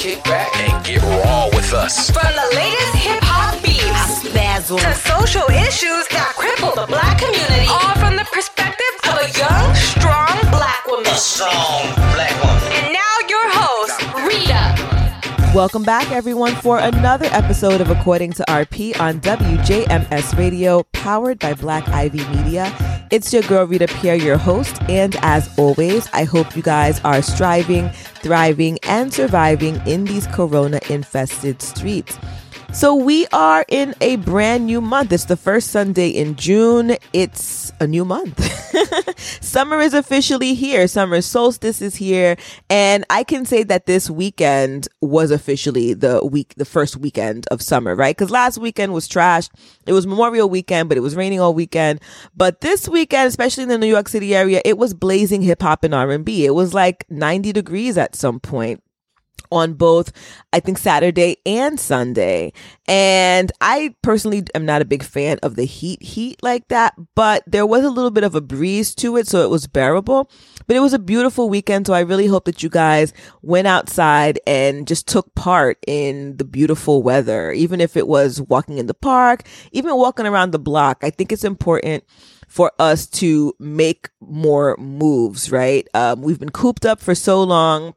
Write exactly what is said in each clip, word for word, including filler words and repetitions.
kick back and get raw with us. From the latest hip-hop beats to social issues that cripple the black community, all from the perspective of a young, strong black woman. A strong black woman. And now your host, Rita. Welcome back, everyone, for another episode of According to R P on W J M S Radio, powered by Black Ivy Media. It's your girl, Rita Pierre, your host. And as always, I hope you guys are striving, thriving, and surviving in these corona-infested streets. So we are in a brand new month. It's the first Sunday in June. It's a new month. Summer is officially here. Summer solstice is here. And I can say that this weekend was officially the week, the first weekend of summer, right? Because last weekend was trash. It was Memorial Weekend, but it was raining all weekend. But this weekend, especially in the New York City area, it was blazing hip hop and R and B. It was like ninety degrees at some point on both, I think, Saturday and Sunday. And I personally am not a big fan of the heat heat like that, but there was a little bit of a breeze to it, so it was bearable. But it was a beautiful weekend, so I really hope that you guys went outside and just took part in the beautiful weather, even if it was walking in the park, even walking around the block. I think it's important for us to make more moves, right? Um, we've been cooped up for so long,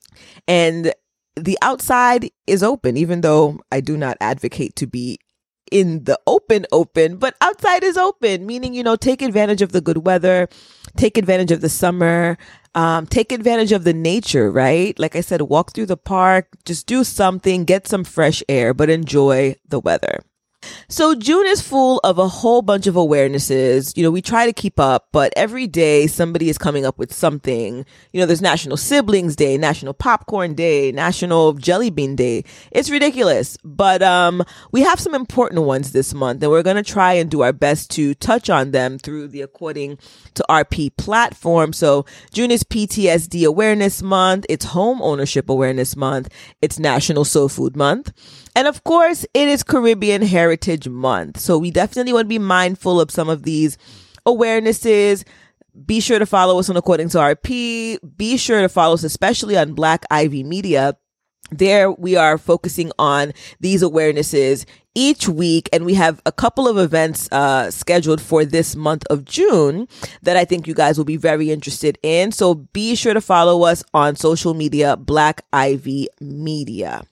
and the outside is open, even though I do not advocate to be in the open open, but outside is open, meaning, you know, take advantage of the good weather, take advantage of the summer, um, take advantage of the nature, right? Like I said, walk through the park, just do something, get some fresh air, but enjoy the weather. So June is full of a whole bunch of awarenesses. You know, we try to keep up, but every day somebody is coming up with something. You know, there's National Siblings Day, National Popcorn Day, National Jelly Bean Day. It's ridiculous. But um, we have some important ones this month, and we're going to try and do our best to touch on them through the According to R P platform. So June is P T S D Awareness Month. It's Home Ownership Awareness Month. It's National Soul Food Month. And of course, it is Caribbean Heritage Month. So we definitely want to be mindful of some of these awarenesses. Be sure to follow us on According to R P. Be sure to follow us, especially on Black Ivy Media. There we are focusing on these awarenesses each week, and we have a couple of events uh, scheduled for this month of June that I think you guys will be very interested in. So be sure to follow us on social media, Black Ivy Media.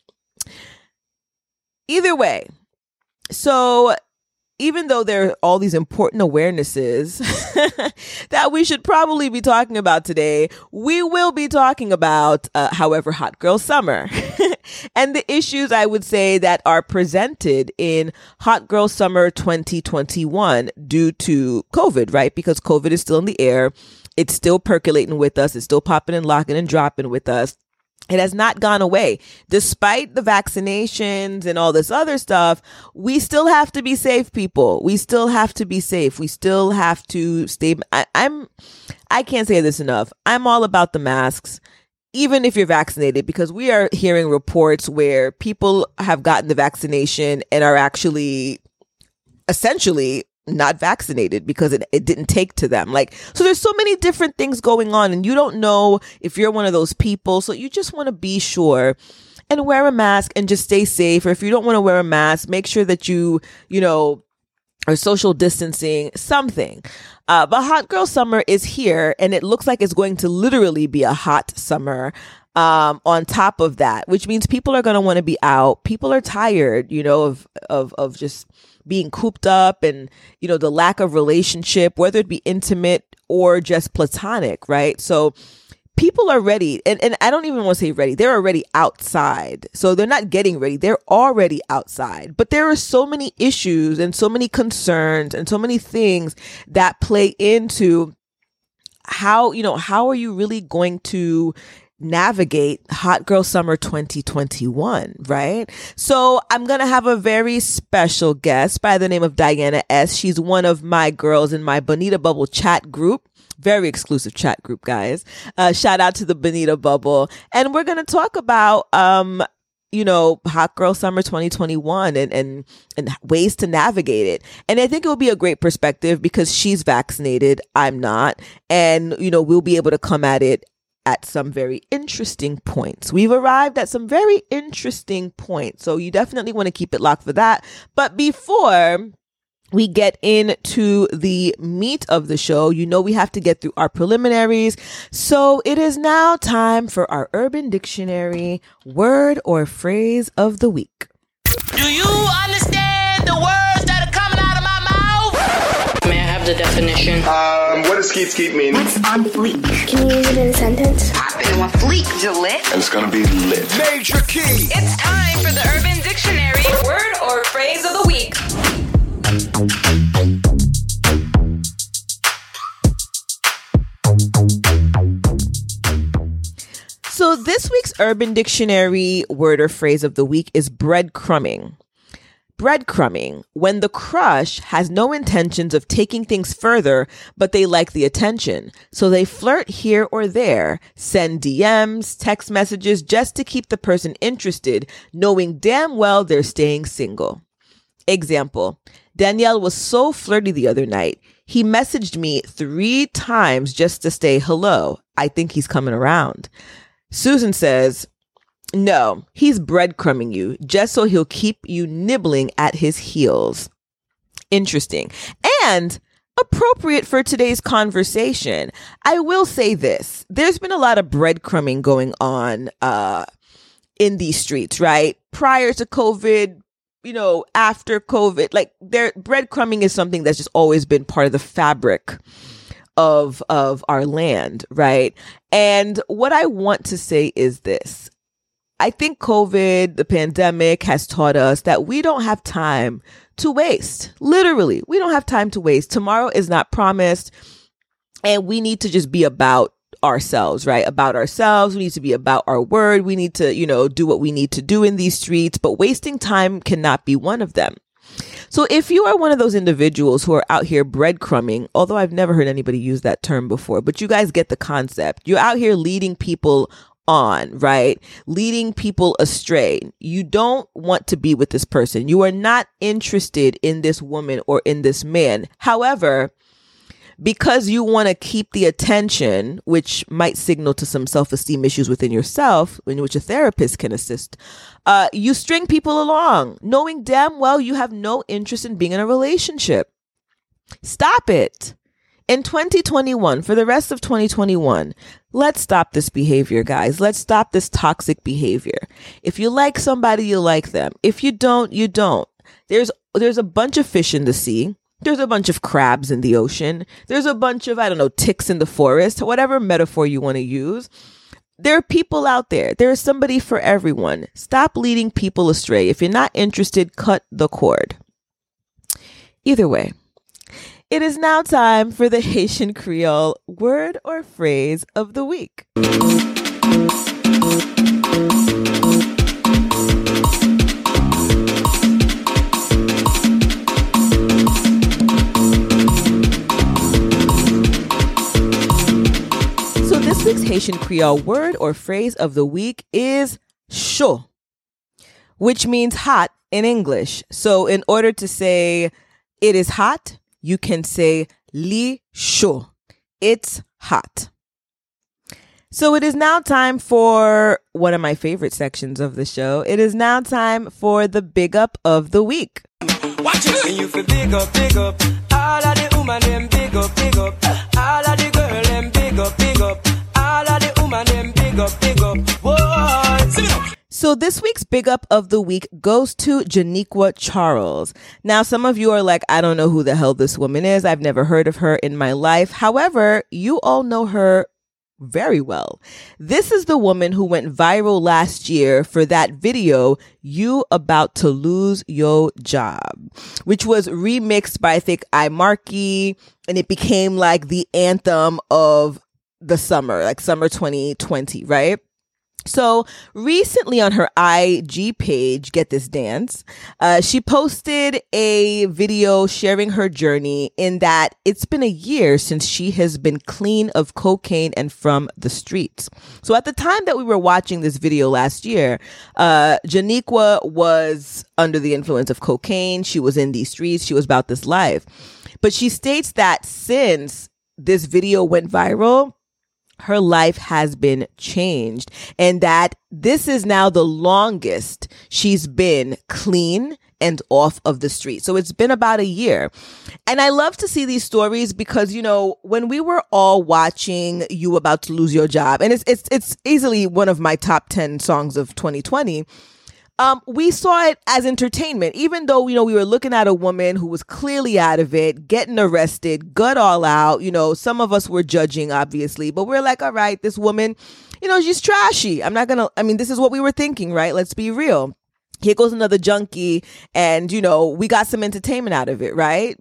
Either way, so even though there are all these important awarenesses that we should probably be talking about today, we will be talking about, uh, however, Hot Girl Summer and the issues, I would say, that are presented in Hot Girl Summer twenty twenty-one due to COVID, right? Because COVID is still in the air. It's still percolating with us. It's still popping and locking and dropping with us. It has not gone away. Despite the vaccinations and all this other stuff, we still have to be safe, people. We still have to be safe. We still have to stay. I, I'm, I can't say this enough. I'm all about the masks, even if you're vaccinated, because we are hearing reports where people have gotten the vaccination and are actually essentially not vaccinated because it, it didn't take to them. Like, so there's so many different things going on, and you don't know if you're one of those people. So you just want to be sure and wear a mask and just stay safe. Or if you don't want to wear a mask, make sure that you, you know, are social distancing, something. Uh, but Hot Girl Summer is here, and it looks like it's going to literally be a hot summer. Um, on top of that, which means people are going to want to be out. People are tired, you know, of, of, of just being cooped up and, you know, the lack of relationship, whether it be intimate or just platonic, right? So people are ready. And, and I don't even want to say ready. They're already outside. So they're not getting ready. They're already outside. But there are so many issues and so many concerns and so many things that play into how, you know, how are you really going to navigate Hot Girl Summer twenty twenty-one, right? So I'm going to have a very special guest by the name of Diana S. She's one of my girls in my Bonita Bubble chat group. Very exclusive chat group, guys. Uh, shout out to the Bonita Bubble. And we're going to talk about, um, you know, Hot Girl Summer twenty twenty-one and, and, and ways to navigate it. And I think it will be a great perspective because she's vaccinated. I'm not. And, you know, we'll be able to come at it at some very interesting points. We've arrived at some very interesting points. So you definitely want to keep it locked for that. But before we get into the meat of the show, you know we have to get through our preliminaries. So it is now time for our Urban Dictionary word or phrase of the week. Do you understand the words that are coming out of my mouth? May I have the definition? Um, what does skeet skeet mean? What's on fleek? Can you use it in a sentence? Popping on fleek, Gillette. And it's gonna be lit. Major key. It's time for the Urban Dictionary word or phrase of the week. So this week's Urban Dictionary word or phrase of the week is breadcrumbing. Breadcrumbing, when the crush has no intentions of taking things further, but they like the attention. So they flirt here or there, send D Ms, text messages just to keep the person interested, knowing damn well they're staying single. Example, Danielle was so flirty the other night. He messaged me three times just to say hello. I think he's coming around. Susan says, no, he's breadcrumbing you just so he'll keep you nibbling at his heels. Interesting. And appropriate for today's conversation. I will say this. There's been a lot of breadcrumbing going on uh, in these streets, right? Prior to COVID, you know, after COVID, like there, breadcrumbing is something that's just always been part of the fabric of, of our land, right? And what I want to say is this. I think COVID, the pandemic, has taught us that we don't have time to waste. Literally, we don't have time to waste. Tomorrow is not promised, and we need to just be about ourselves, right? About ourselves. We need to be about our word. We need to, you know, do what we need to do in these streets, but wasting time cannot be one of them. So if you are one of those individuals who are out here breadcrumbing, although I've never heard anybody use that term before, but you guys get the concept. You're out here leading people on, right? Leading people astray. You don't want to be with this person. You are not interested in this woman or in this man. However, because you want to keep the attention, which might signal to some self-esteem issues within yourself, in which a therapist can assist, uh, you string people along, knowing damn well you have no interest in being in a relationship. Stop it. In twenty twenty-one, for the rest of twenty twenty-one, let's stop this behavior, guys. Let's stop this toxic behavior. If you like somebody, you like them. If you don't, you don't. There's there's a bunch of fish in the sea. There's a bunch of crabs in the ocean. There's a bunch of, I don't know, ticks in the forest, whatever metaphor you want to use. There are people out there. There is somebody for everyone. Stop leading people astray. If you're not interested, cut the cord. Either way. It is now time for the Haitian Creole word or phrase of the week. So this week's Haitian Creole word or phrase of the week is chaud, which means hot in English. So in order to say it is hot, you can say li chaud. It's hot. So it is now time for one of my favorite sections of the show. It is now time for the big up of the week. Watch it. And you feel big up, big up. All of the woman them big up, big up. All of the girl them big up, big up. All of the woman them big up, big up. Whoa, sing it up. So this week's big up of the week goes to Janiqua Charles. Now, some of you are like, I don't know who the hell this woman is. I've never heard of her in my life. However, you all know her very well. This is the woman who went viral last year for that video, You About to Lose Your Job, which was remixed by, I think, iMarky, and it became like the anthem of the summer, like summer twenty twenty, right? So recently on her I G page, get this dance, uh, she posted a video sharing her journey in that it's been a year since she has been clean of cocaine and from the streets. So at the time that we were watching this video last year, uh, Janiqua was under the influence of cocaine. She was in these streets. She was about this life. But she states that since this video went viral, her life has been changed, and that this is now the longest she's been clean and off of the street. So it's been about a year. And I love to see these stories because, you know, when we were all watching You About to Lose Your Job, and it's it's it's easily one of my top ten songs of twenty twenty, um, we saw it as entertainment, even though, you know, we were looking at a woman who was clearly out of it, getting arrested, gut all out. You know, some of us were judging, obviously, but we're like, all right, this woman, you know, she's trashy. I'm not going to, I mean, this is what we were thinking, right? Let's be real. Here goes another junkie, and, you know, we got some entertainment out of it, right?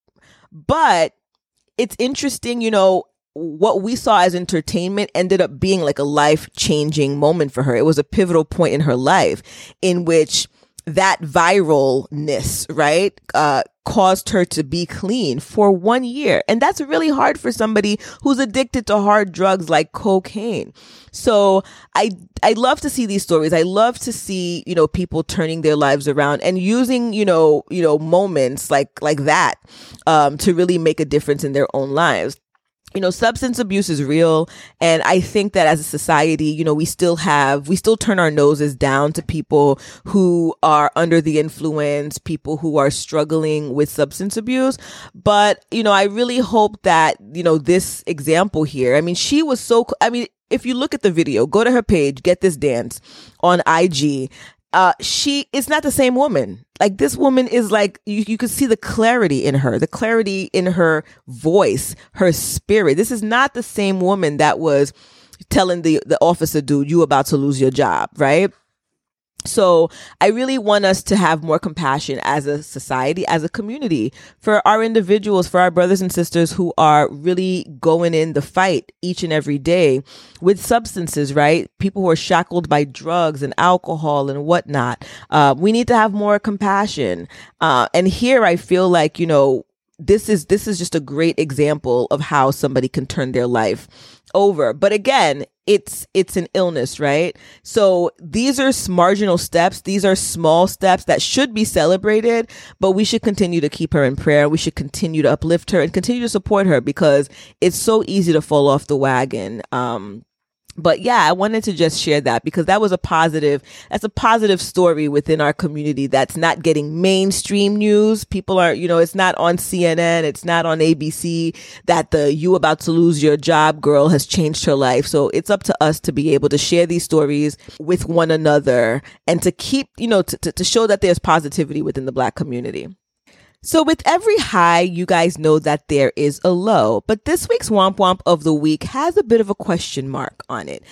But it's interesting, you know, what we saw as entertainment ended up being like a life-changing moment for her. It was a pivotal point in her life in which that viralness, right, uh, caused her to be clean for one year. And that's really hard for somebody who's addicted to hard drugs like cocaine. So I, I love to see these stories. I love to see, you know, people turning their lives around and using, you know, you know, moments like, like that, um, to really make a difference in their own lives. You know, substance abuse is real. And I think that as a society, you know, we still have, we still turn our noses down to people who are under the influence, people who are struggling with substance abuse. But, you know, I really hope that, you know, this example here, I mean, she was so, I mean, if you look at the video, go to her page, Get This Dance on I G. Uh, she is not the same woman. Like, this woman is like, you, you could see the clarity in her, the clarity in her voice, her spirit. This is not the same woman that was telling the, the officer dude, you about to lose your job, right? So I really want us to have more compassion as a society, as a community, for our individuals, for our brothers and sisters who are really going in the fight each and every day with substances, right? People who are shackled by drugs and alcohol and whatnot. Uh, we need to have more compassion. Uh, and here I feel like, you know, this is, this is just a great example of how somebody can turn their life over. But again, it's, it's an illness, right? So these are marginal steps. These are small steps that should be celebrated, but we should continue to keep her in prayer. We should continue to uplift her and continue to support her because it's so easy to fall off the wagon. Um, But yeah, I wanted to just share that because that was a positive, that's a positive story within our community that's not getting mainstream news. People are, you know, it's not on C N N, it's not on A B C that the You About to Lose Your Job girl has changed her life. So it's up to us to be able to share these stories with one another and to keep, you know, to, to, to show that there's positivity within the Black community. So with every high, you guys know that there is a low, but this week's Womp Womp of the week has a bit of a question mark on it.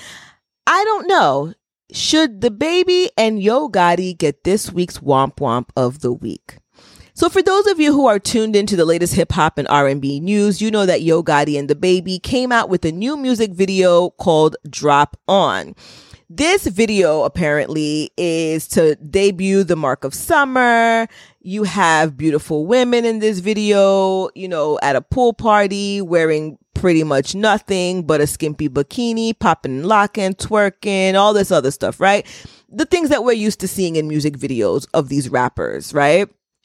I don't know. Should DaBaby and Yo Gotti get this week's Womp Womp of the week? So for those of you who are tuned into the latest hip hop and R and B news, you know that Yo Gotti and DaBaby came out with a new music video called Drop On. This video apparently is to debut the Mark of Summer. You have beautiful women in this video, you know, at a pool party wearing pretty much nothing but a skimpy bikini, popping and locking, twerking, all this other stuff, right? The things that we're used to seeing in music videos of these rappers, right?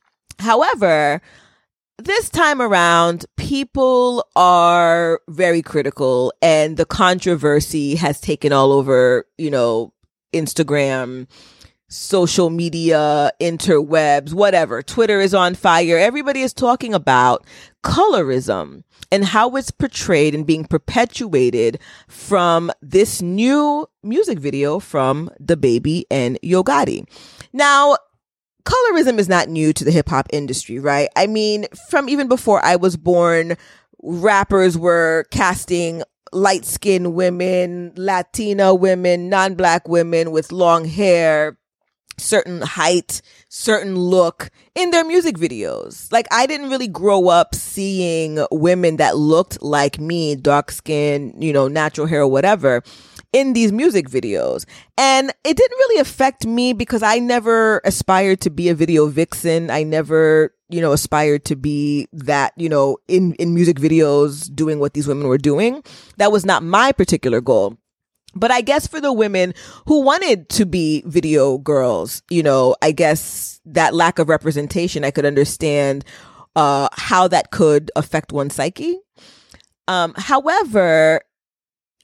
However, this time around, people are very critical and the controversy has taken all over, you know, Instagram, social media, interwebs, whatever. Twitter is on fire. Everybody is talking about colorism and how it's portrayed and being perpetuated from this new music video from DaBaby and Yo Gotti. Now, colorism is not new to the hip hop industry, right? I mean, from even before I was born, rappers were casting light-skinned women, Latina women, non-Black women with long hair, certain height, certain look in their music videos. Like, I didn't really grow up seeing women that looked like me, dark skin, you know, natural hair or whatever, in these music videos. And it didn't really affect me because I never aspired to be a video vixen. I never, you know, aspired to be that, you know, in, in music videos doing what these women were doing. That was not my particular goal. But I guess for the women who wanted to be video girls, you know, I guess that lack of representation, I could understand uh, how that could affect one's psyche. Um, however,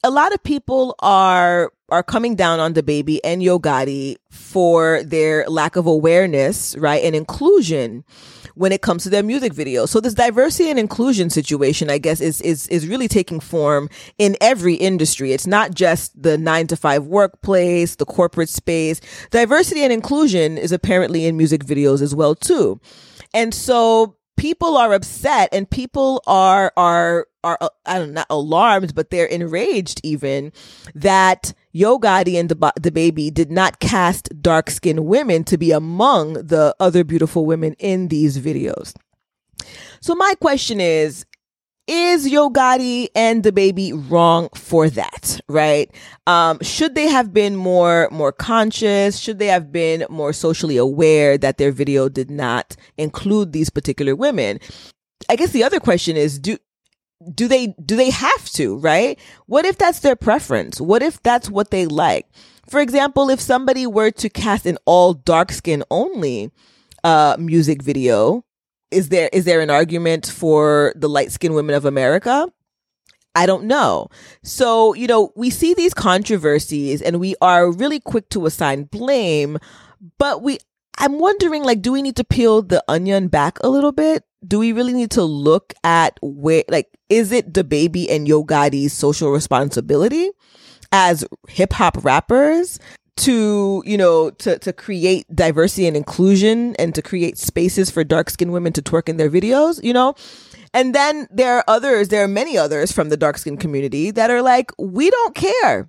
a lot of people are are coming down on DaBaby and Yo Gotti for their lack of awareness, right, and inclusion when it comes to their music videos. So this diversity and inclusion situation, I guess, is is is really taking form in every industry. It's not just the nine to five workplace, the corporate space. Diversity and inclusion is apparently in music videos as well too. And so people are upset, and people are are are uh, I don't know, not alarmed, but they're enraged even that Yo Gotti and DaBaby did not cast dark-skinned women to be among the other beautiful women in these videos. So my question is, is Yo Gotti and DaBaby wrong for that, right? Um, should they have been more more conscious? Should they have been more socially aware that their video did not include these particular women? I guess the other question is, do do they do they have to, right? What if that's their preference? What if that's what they like? For example, if somebody were to cast an all dark skin only uh, music video, Is there is there an argument for the light-skinned women of America? I don't know. So, you know, we see these controversies and we are really quick to assign blame, but we I'm wondering, like, do we need to peel the onion back a little bit? Do we really need to look at where, like, is it DaBaby and Yo Gotti's social responsibility as hip hop rappers to, you know, to, to create diversity and inclusion and to create spaces for dark-skinned women to twerk in their videos, you know? And then there are others, there are many others from the dark-skinned community that are like, we don't care.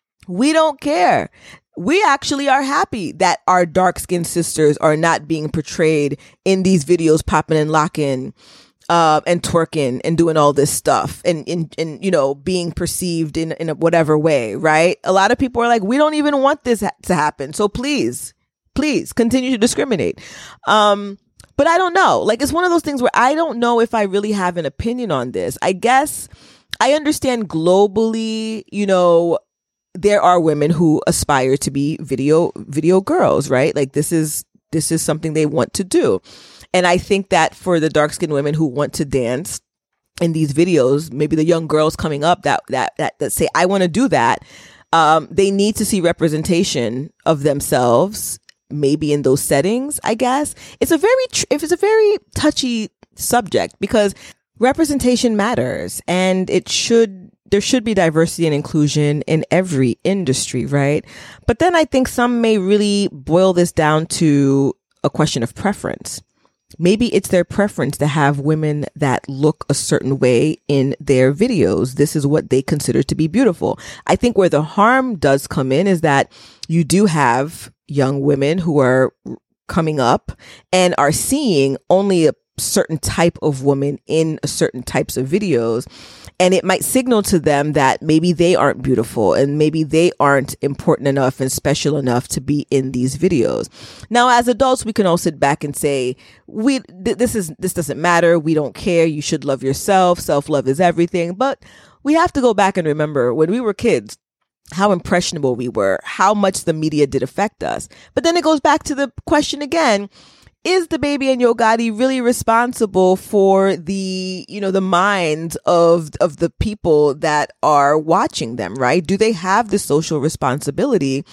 We don't care. We actually are happy that our dark-skinned sisters are not being portrayed in these videos, popping and locking, Uh, and twerking and doing all this stuff and, and, and, you know, being perceived in, in a whatever way, right? A lot of people are like, we don't even want this ha- to happen. So please, please continue to discriminate. Um, but I don't know. Like, it's one of those things where I don't know if I really have an opinion on this. I guess I understand globally, you know, there are women who aspire to be video, video girls, right? Like, this is, this is something they want to do. And I think that for the dark-skinned women who want to dance in these videos, maybe the young girls coming up that that that, that say, I want to do that, um, they need to see representation of themselves, maybe in those settings, I guess. It's a very, tr- if it's a very touchy subject because representation matters, and it should, there should be diversity and inclusion in every industry, right? But then I think some may really boil this down to a question of preference. Maybe it's their preference to have women that look a certain way in their videos. This is what they consider to be beautiful. I think where the harm does come in is that you do have young women who are coming up and are seeing only a certain type of woman in certain types of videos. And it might signal to them that maybe they aren't beautiful and maybe they aren't important enough and special enough to be in these videos. Now, as adults, we can all sit back and say, "We th- this is this doesn't matter. We don't care. You should love yourself. Self-love is everything." But we have to go back and remember when we were kids, how impressionable we were, how much the media did affect us. But then it goes back to the question again. Is DaBaby and Yo Gotti really responsible for the, you know, the minds of of the people that are watching them, right? Do they have the social responsibility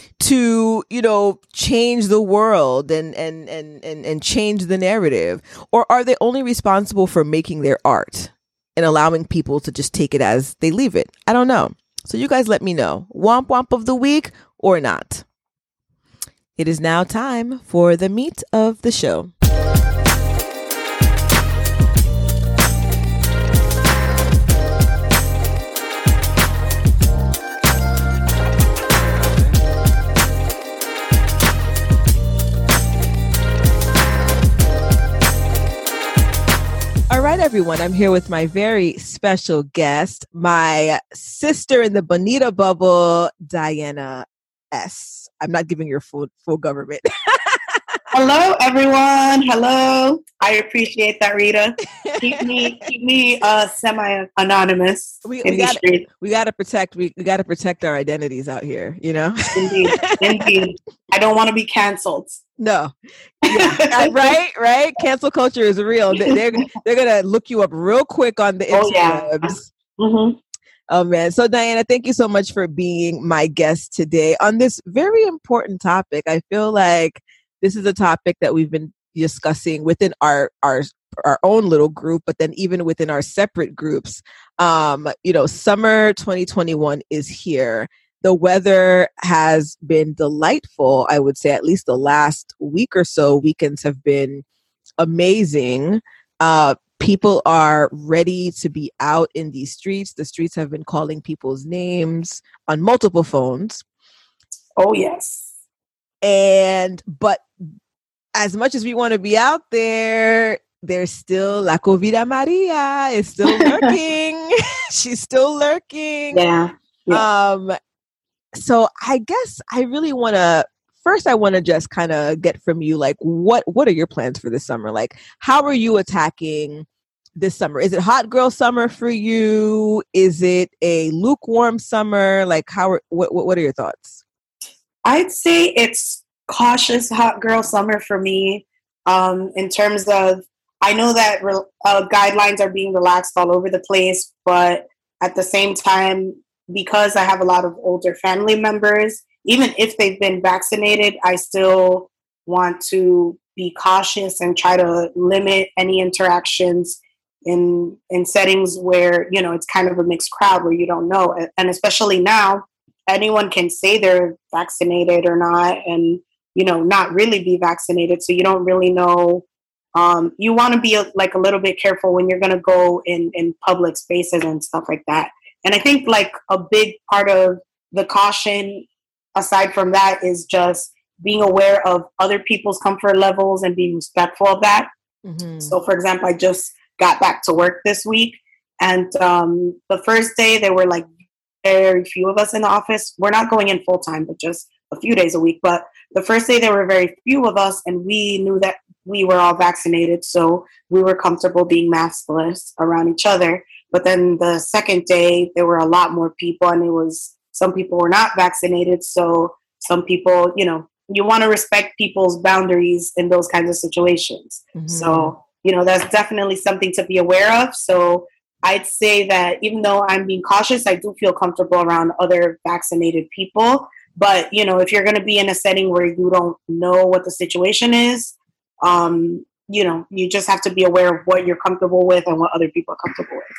to, you know, change the world and and and and, and change the narrative? Or are they only responsible for making their art and allowing people to just take it as they leave it? I don't know. So you guys let me know. Womp womp of the week or not? It is now time for the meat of the show. All right, everyone. I'm here with my very special guest, my sister in the Bonita bubble, Diana S. I'm not giving your full full government. Hello, everyone. Hello. I appreciate that, Rita. Keep me keep me uh, semi anonymous. We, in we the gotta, we gotta protect we, we gotta protect our identities out here. You know. Indeed, indeed. I don't want to be canceled. No. Yeah. right, right. Cancel culture is real. They're they're gonna look you up real quick on the interwebs. Oh, yeah. Mm-hmm. Oh man. So Diana, thank you so much for being my guest today on this very important topic. I feel like this is a topic that we've been discussing within our our our own little group, but then even within our separate groups. Um, you know, summer twenty twenty-one is here. The weather has been delightful. I would say at least the last week or so, weekends have been amazing. Uh, people are ready to be out in these streets. The streets have been calling people's names on multiple phones. Oh, yes. And, but as much as we want to be out there, there's still La Covida Maria is still lurking. She's still lurking. Yeah. yeah. Um, so I guess I really want to, first I want to just kind of get from you, like, what, what are your plans for this summer? Like, how are you attacking this summer? Is it hot girl summer for you? Is it a lukewarm summer? Like, how are, what, what are your thoughts? I'd say it's cautious hot girl summer for me. Um, in terms of, I know that re- uh, guidelines are being relaxed all over the place, but at the same time, because I have a lot of older family members, even if they've been vaccinated, I still want to be cautious and try to limit any interactions in in settings where, you know, it's kind of a mixed crowd where you don't know. And especially now, anyone can say they're vaccinated or not and, you know, not really be vaccinated. So you don't really know. Um, you want to be a, like a little bit careful when you're going to go in, in public spaces and stuff like that. And I think like a big part of the caution, aside from that, is just being aware of other people's comfort levels and being respectful of that. Mm-hmm. So, for example, I just got back to work this week. And um, the first day, there were like very few of us in the office. We're not going in full time, but just a few days a week. But the first day, there were very few of us, and we knew that we were all vaccinated. So we were comfortable being maskless around each other. But then the second day, there were a lot more people, and it was some people were not vaccinated. So some people, you know, you want to respect people's boundaries in those kinds of situations. Mm-hmm. So, you know, that's definitely something to be aware of. So I'd say that even though I'm being cautious, I do feel comfortable around other vaccinated people. But, you know, if you're going to be in a setting where you don't know what the situation is, um, you know, you just have to be aware of what you're comfortable with and what other people are comfortable with.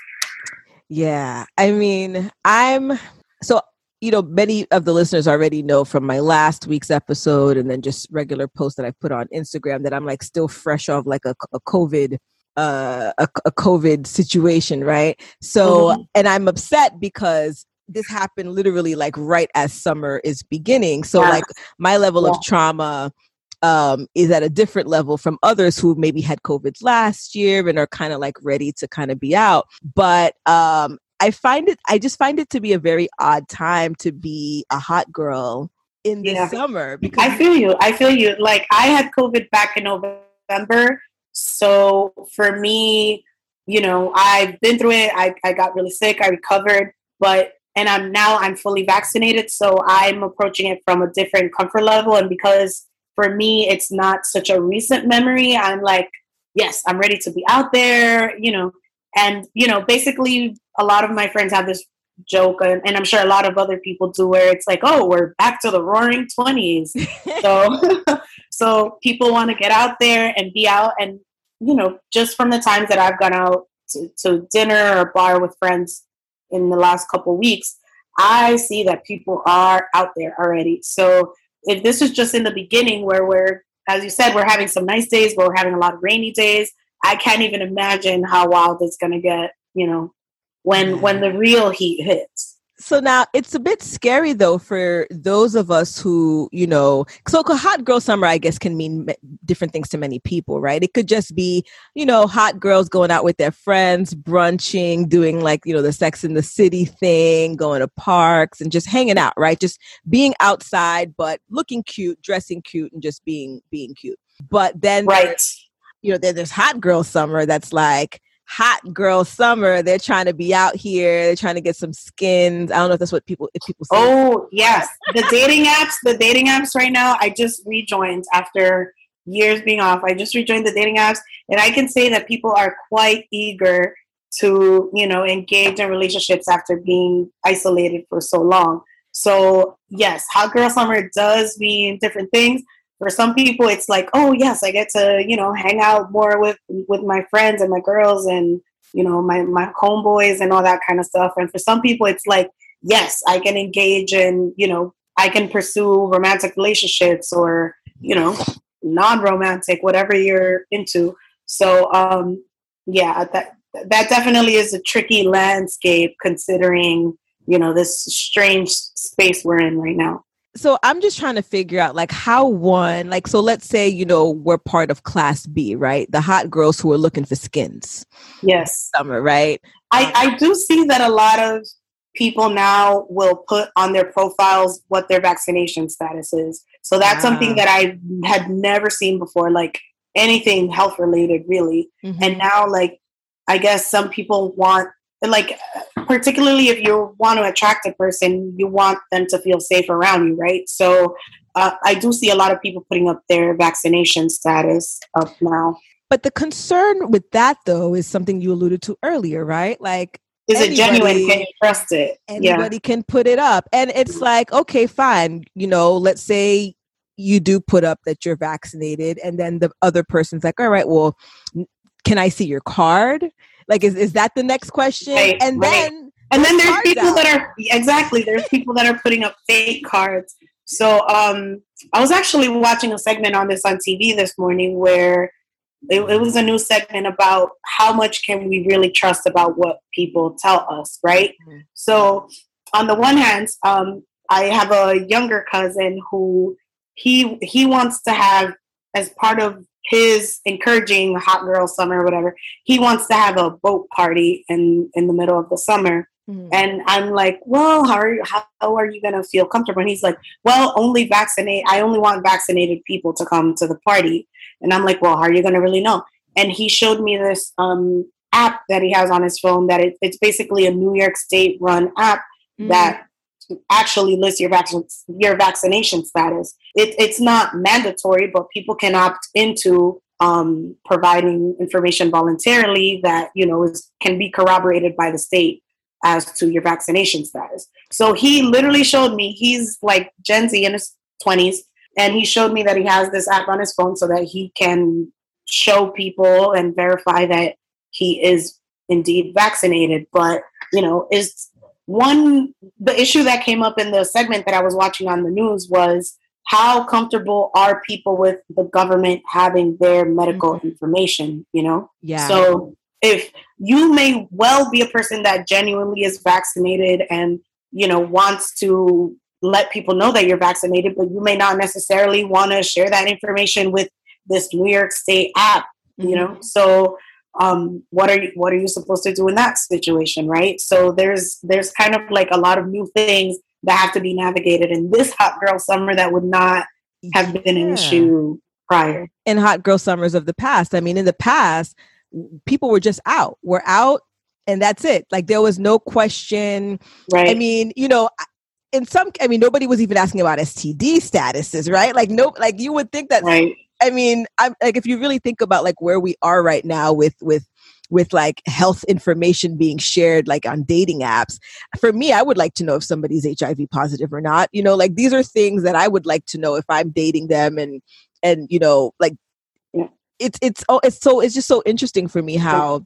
Yeah. I mean, I'm so, you know, many of the listeners already know from my last week's episode and then just regular posts that I put on Instagram that I'm like still fresh off like a, a COVID, uh, a, a COVID situation. Right. So, mm-hmm. and I'm upset because this happened literally like right as summer is beginning. So yeah. like my level yeah. of trauma um, is at a different level from others who maybe had COVID last year and are kind of like ready to kind of be out. But um, I find it, I just find it to be a very odd time to be a hot girl in the yeah. summer. Because I feel you. I feel you. Like I had COVID back in November. So for me, you know, I've been through it. I, I got really sick. I recovered, but and I'm now I'm fully vaccinated. So I'm approaching it from a different comfort level. And because for me, it's not such a recent memory, I'm like, yes, I'm ready to be out there, you know, and, you know, basically a lot of my friends have this joke and, and I'm sure a lot of other people do where it's like, oh, we're back to the roaring twenties. so, so people want to get out there and be out. And, you know, just from the times that I've gone out to, to dinner or bar with friends in the last couple of weeks, I see that people are out there already. So if this is just in the beginning where we're, as you said, we're having some nice days, but we're having a lot of rainy days, I can't even imagine how wild it's going to get, you know, when when the real heat hits. So now it's a bit scary, though, for those of us who, you know, so hot girl summer, I guess, can mean different things to many people, right? It could just be, you know, hot girls going out with their friends, brunching, doing like, you know, the Sex and the City thing, going to parks and just hanging out, right? Just being outside, but looking cute, dressing cute and just being being cute. But then, right. you know, then there's hot girl summer that's like, hot girl summer. They're trying to be out here. They're trying to get some skins. I don't know if that's what people if people say. Oh yes, the dating apps. The dating apps right now. I just rejoined after years being off. I just rejoined the dating apps, and I can say that people are quite eager to, you know, engage in relationships after being isolated for so long. So yes, hot girl summer does mean different things. For some people, it's like, oh yes, I get to, you know, hang out more with with my friends and my girls and, you know, my my homeboys and all that kind of stuff. And for some people, it's like, yes, I can engage in, you know, I can pursue romantic relationships or, you know, non-romantic, whatever you're into. So um, yeah, that that definitely is a tricky landscape considering, you know, this strange space we're in right now. So I'm just trying to figure out like how one, like, so let's say, you know, we're part of class B, right? The hot girls who are looking for skins. Yes. Summer, right? I, I do see that a lot of people now will put on their profiles what their vaccination status is. So that's wow. something that I had never seen before, like anything health related, really. Mm-hmm. And now, like, I guess some people want, like, particularly if you want to attract a person, you want them to feel safe around you, right? So uh, I do see a lot of people putting up their vaccination status up now. But the concern with that, though, is something you alluded to earlier, right? Like, is it genuine? Can you trust it? Anybody yeah. can put it up. And it's like, okay, fine. You know, let's say you do put up that you're vaccinated, and then the other person's like, all right, well, can I see your card? Like, is, is that the next question? Right, and right. then and then there's people out. that are exactly there's people that are putting up fake cards. So um, I was actually watching a segment on this on T V this morning where it, it was a new segment about how much can we really trust about what people tell us, right? Mm-hmm. So on the one hand, um, I have a younger cousin who he he wants to have as part of his encouraging hot girl summer or whatever, he wants to have a boat party in, in the middle of the summer. Mm. And I'm like, well, how are you, how are you going to feel comfortable? And he's like, well, only vaccinate. I only want vaccinated people to come to the party. And I'm like, well, how are you going to really know? And he showed me this um, app that he has on his phone that it, it's basically a New York State run app mm. that actually lists your vaccine, your vaccination status. It, it's not mandatory, but people can opt into um, providing information voluntarily that, you know, is, can be corroborated by the state as to your vaccination status. So he literally showed me, he's like Gen Z in his twenties, and he showed me that he has this app on his phone so that he can show people and verify that he is indeed vaccinated. But, you know, is One, the issue that came up in the segment that I was watching on the news was how comfortable are people with the government having their medical mm-hmm. information, you know? Yeah. So if you may well be a person that genuinely is vaccinated and, you know, wants to let people know that you're vaccinated, but you may not necessarily want to share that information with this New York State app, mm-hmm. you know? So um what are you what are you supposed to do in that situation, right? So there's there's kind of like a lot of new things that have to be navigated in this hot girl summer that would not have been yeah. an issue prior. In hot girl summers of the past. I mean, in the past, people were just out. We're out and that's it. Like there was no question. Right. I mean, you know, in some I mean, nobody was even asking about S T D statuses, right? Like no like you would think that right. I mean, I'm like, if you really think about like where we are right now with, with, with like health information being shared, like on dating apps, for me, I would like to know if somebody's H I V positive or not, you know, like these are things that I would like to know if I'm dating them and, and, you know, like yeah. it's, it's, oh, it's so, it's just so interesting for me how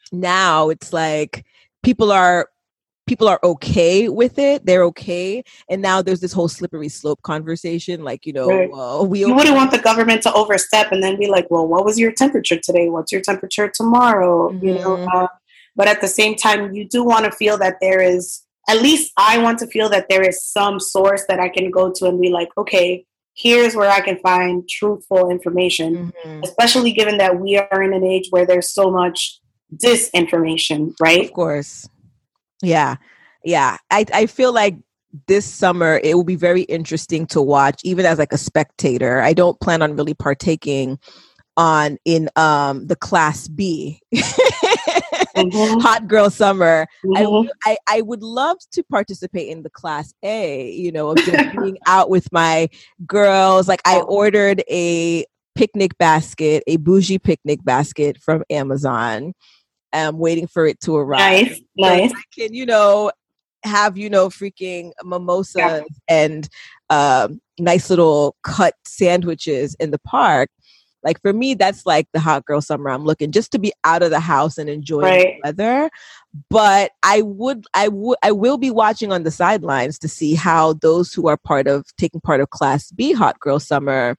now it's like people are, people are okay with it. They're okay. And now there's this whole slippery slope conversation. Like, you know, right. uh, we you wouldn't want the government to overstep and then be like, well, what was your temperature today? What's your temperature tomorrow? Mm-hmm. You know, uh, but at the same time, you do want to feel that there is, at least I want to feel that there is some source that I can go to and be like, okay, here's where I can find truthful information, mm-hmm. especially given that we are in an age where there's so much disinformation, right? Of course. Yeah. Yeah. I, I feel like this summer, it will be very interesting to watch, even as like a spectator. I don't plan on really partaking on in um, the Class B mm-hmm. hot girl summer. Mm-hmm. I, I, I would love to participate in the Class A, you know, of just being out with my girls. Like I ordered a picnic basket, a bougie picnic basket from Amazon. I'm waiting for it to arrive. Nice, so nice. I can, you know, have, you know, freaking mimosas yeah. and um, nice little cut sandwiches in the park. Like for me, that's like the hot girl summer I'm looking, just to be out of the house and enjoying right. the weather. But I would, I would, I will be watching on the sidelines to see how those who are part of taking part of Class B hot girl summer,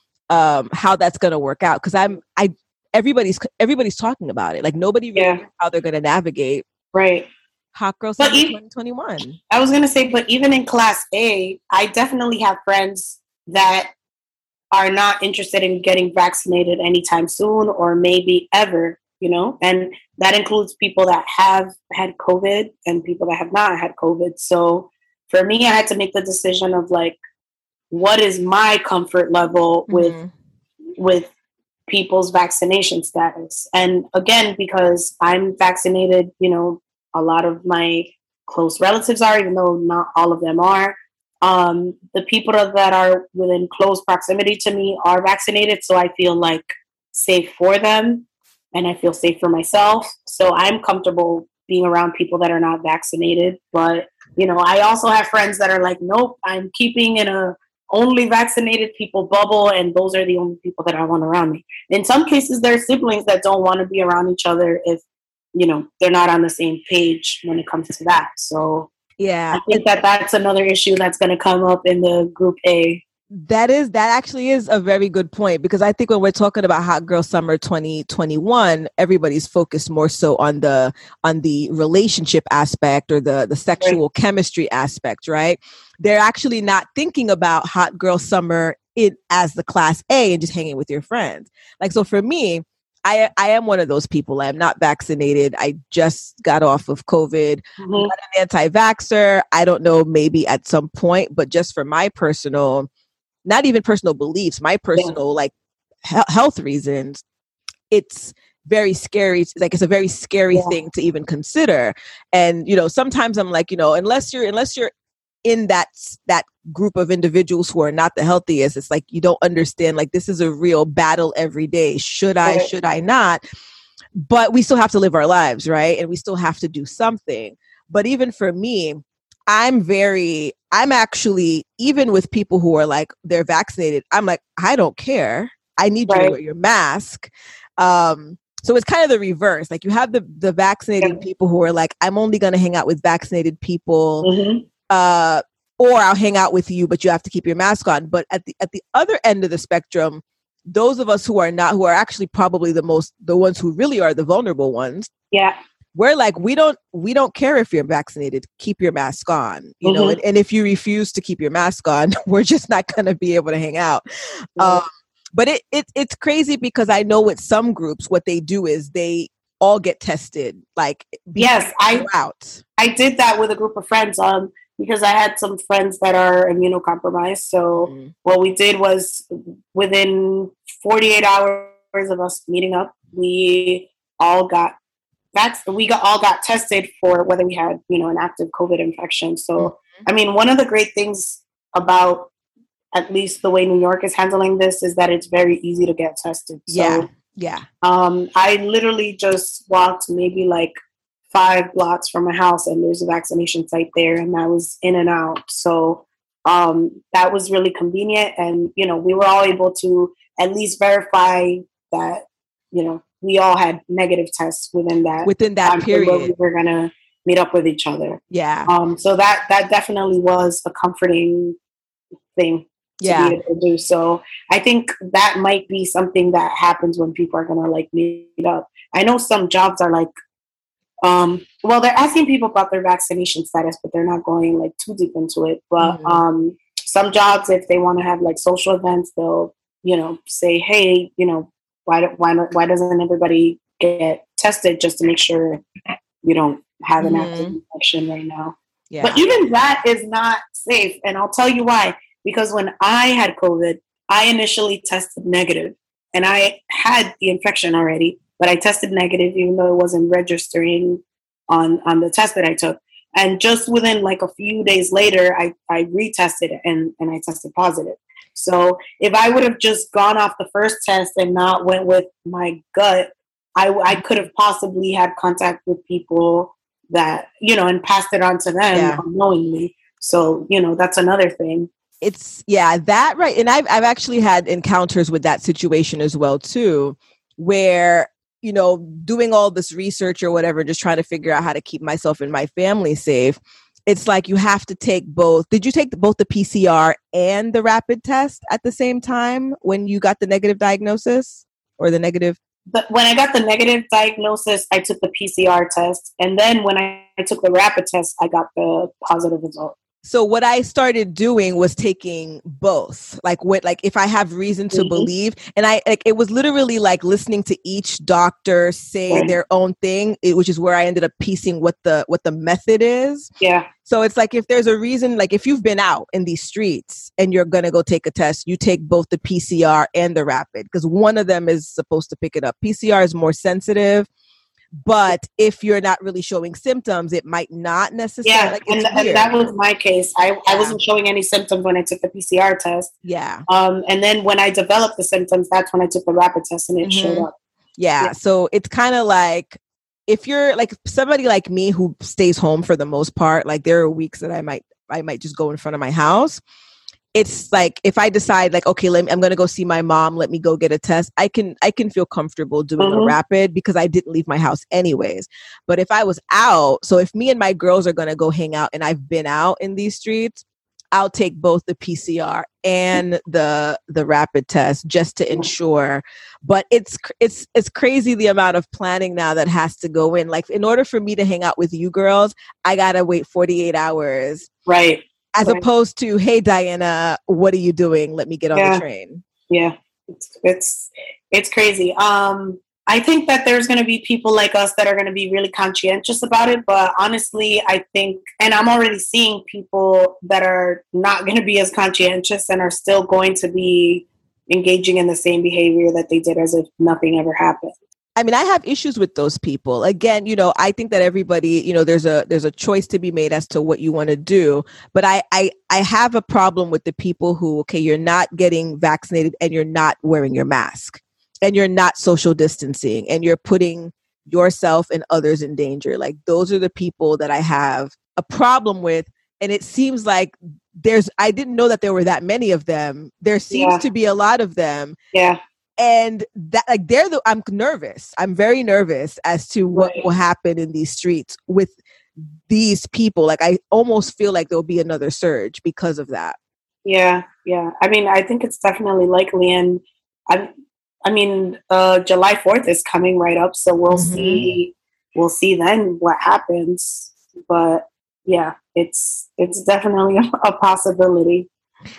um, how that's going to work out. Cause I'm, I, everybody's, everybody's talking about it. Like nobody really yeah. knows how they're going to navigate. Right. Hot girl summer twenty twenty-one. I was going to say, but even in Class A, I definitely have friends that are not interested in getting vaccinated anytime soon or maybe ever, you know, and that includes people that have had COVID and people that have not had COVID. So for me, I had to make the decision of like, what is my comfort level with, mm-hmm. with people's vaccination status? And again, because I'm vaccinated, you know, a lot of my close relatives are, even though not all of them are. Um, the people that are within close proximity to me are vaccinated, so I feel like safe for them and I feel safe for myself. So I'm comfortable being around people that are not vaccinated. But, you know, I also have friends that are like, nope, I'm keeping in a only vaccinated people bubble, and those are the only people that I want around me. In some cases, there are siblings that don't want to be around each other if, you know, they're not on the same page when it comes to that. So yeah, I think that that's another issue that's going to come up in the group A. That is, that actually is a very good point, because I think when we're talking about Hot Girl Summer twenty twenty-one, everybody's focused more so on the, on the relationship aspect or the, the sexual right. chemistry aspect, right? They're actually not thinking about Hot Girl Summer it as the Class A and just hanging with your friends. Like, so for me, I, I am one of those people. I'm not vaccinated. I just got off of COVID. Mm-hmm. I'm not an anti-vaxxer. I don't know, maybe at some point, but just for my personal, not even personal beliefs, my personal yeah. like he- health reasons, it's very scary. Like it's a very scary yeah. thing to even consider. And, you know, sometimes I'm like, you know, unless you're, unless you're in that, that group of individuals who are not the healthiest, it's like, you don't understand, like, this is a real battle every day. Should I, right. should I not? But we still have to live our lives, right? And we still have to do something. But even for me, I'm very, I'm actually, even with people who are like, they're vaccinated, I'm like, I don't care. I need right. you to wear your mask. Um, so it's kind of the reverse. Like you have the, the vaccinated yeah. people who are like, I'm only going to hang out with vaccinated people. Mm-hmm. Uh, or I'll hang out with you, but you have to keep your mask on. But at the at the other end of the spectrum, those of us who are not, who are actually probably the most, the ones who really are the vulnerable ones. Yeah. We're like, we don't, we don't care if you're vaccinated, keep your mask on, you mm-hmm. know, and, and if you refuse to keep your mask on, we're just not going to be able to hang out. Mm-hmm. Um, but it, it, it's crazy because I know with some groups, what they do is they all get tested. Like, yes, I, out. I did that with a group of friends. Um, because I had some friends that are immunocompromised. So mm-hmm. what we did was within forty-eight hours of us meeting up, we all got that's we got all got tested for whether we had, you know, an active COVID infection. So, mm-hmm. I mean, one of the great things about at least the way New York is handling this is that it's very easy to get tested. So, yeah. Yeah. Um, I literally just walked maybe like five blocks from my house and there's a vaccination site there, and I was in and out. So um, that was really convenient. And, you know, we were all able to at least verify that, you know, we all had negative tests within that within that period. We were going to meet up with each other. Yeah. Um, so that, that definitely was a comforting thing to yeah. be able to do. So I think that might be something that happens when people are going to like meet up. I know some jobs are like, Um, well, they're asking people about their vaccination status, but they're not going like too deep into it. But mm-hmm. um, some jobs, if they want to have like social events, they'll, you know, say, hey, you know, why why why doesn't everybody get tested just to make sure you don't have an mm-hmm. active infection right now? Yeah. But even that is not safe, and I'll tell you why. Because when I had COVID, I initially tested negative, and I had the infection already. But I tested negative, even though it wasn't registering on, on the test that I took. And just within like a few days later, I, I retested and, and I tested positive. So if I would have just gone off the first test and not went with my gut, I, I could have possibly had contact with people that, you know, and passed it on to them Yeah. unknowingly. So, you know, that's another thing. It's yeah, that right. And I've I've actually had encounters with that situation as well too, where, you know, doing all this research or whatever, just trying to figure out how to keep myself and my family safe. It's like you have to take both. Did you take both the P C R and the rapid test at the same time when you got the negative diagnosis or the negative? But when I got the negative diagnosis, I took the P C R test. And then when I, I took the rapid test, I got the positive result. So what I started doing was taking both, like what, like if I have reason to mm-hmm. believe, and I, like, it was literally like listening to each doctor say right. their own thing, it, which is where I ended up piecing what the, what the method is. Yeah. So it's like, if there's a reason, like if you've been out in these streets and you're going to go take a test, you take both the P C R and the rapid, because one of them is supposed to pick it up. P C R is more sensitive. But if you're not really showing symptoms, it might not necessarily. Yeah, like, and, and that was my case. I, yeah. I wasn't showing any symptoms when I took the P C R test. Yeah. Um, and then when I developed the symptoms, that's when I took the rapid test and it mm-hmm. showed up. Yeah. yeah. So it's kind of like, if you're like somebody like me who stays home for the most part, like there are weeks that I might I might just go in front of my house. It's like, if I decide like, okay, let me, I'm going to go see my mom, let me go get a test. I can, I can feel comfortable doing mm-hmm. a rapid because I didn't leave my house anyways. But if I was out, so if me and my girls are going to go hang out and I've been out in these streets, I'll take both the P C R and the, the rapid test just to ensure. But it's, it's, it's crazy the amount of planning now that has to go in. Like, in order for me to hang out with you girls, I got to wait forty-eight hours. Right. As right. opposed to, hey, Diana, what are you doing? Let me get on yeah. the train. Yeah, it's it's, it's crazy. Um, I think that there's going to be people like us that are going to be really conscientious about it. But honestly, I think, and I'm already seeing people that are not going to be as conscientious and are still going to be engaging in the same behavior that they did as if nothing ever happened. I mean, I have issues with those people. Again, you know, I think that everybody, you know, there's a there's a choice to be made as to what you want to do. But I, I I have a problem with the people who, okay, you're not getting vaccinated and you're not wearing your mask and you're not social distancing and you're putting yourself and others in danger. Like, those are the people that I have a problem with. And it seems like there's, I didn't know that there were that many of them. There seems yeah. to be a lot of them. Yeah. And that, like, they're the, I'm nervous. I'm very nervous as to what right. will happen in these streets with these people. Like, I almost feel like there'll be another surge because of that. Yeah, yeah. I mean, I think it's definitely likely. And I, I mean, uh, July fourth is coming right up, so we'll mm-hmm. see. We'll see then what happens. But yeah, it's it's definitely a possibility.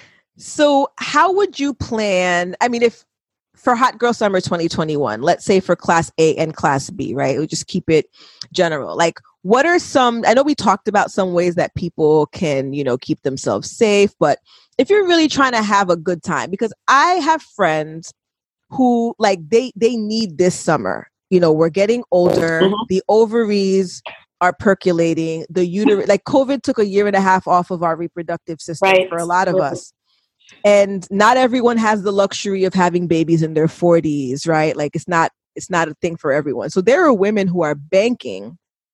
So, how would you plan? I mean, if for Hot Girl Summer twenty twenty-one, let's say for Class A and Class B, right? We'll just keep it general. Like, what are some, I know we talked about some ways that people can, you know, keep themselves safe, but if you're really trying to have a good time, because I have friends who, like, they, they need this summer. You know, we're getting older, mm-hmm. the ovaries are percolating, the uterus, like COVID took a year and a half off of our reproductive system right. for a lot of right. us. And not everyone has the luxury of having babies in their forties, right? Like, it's not, it's not a thing for everyone. So there are women who are banking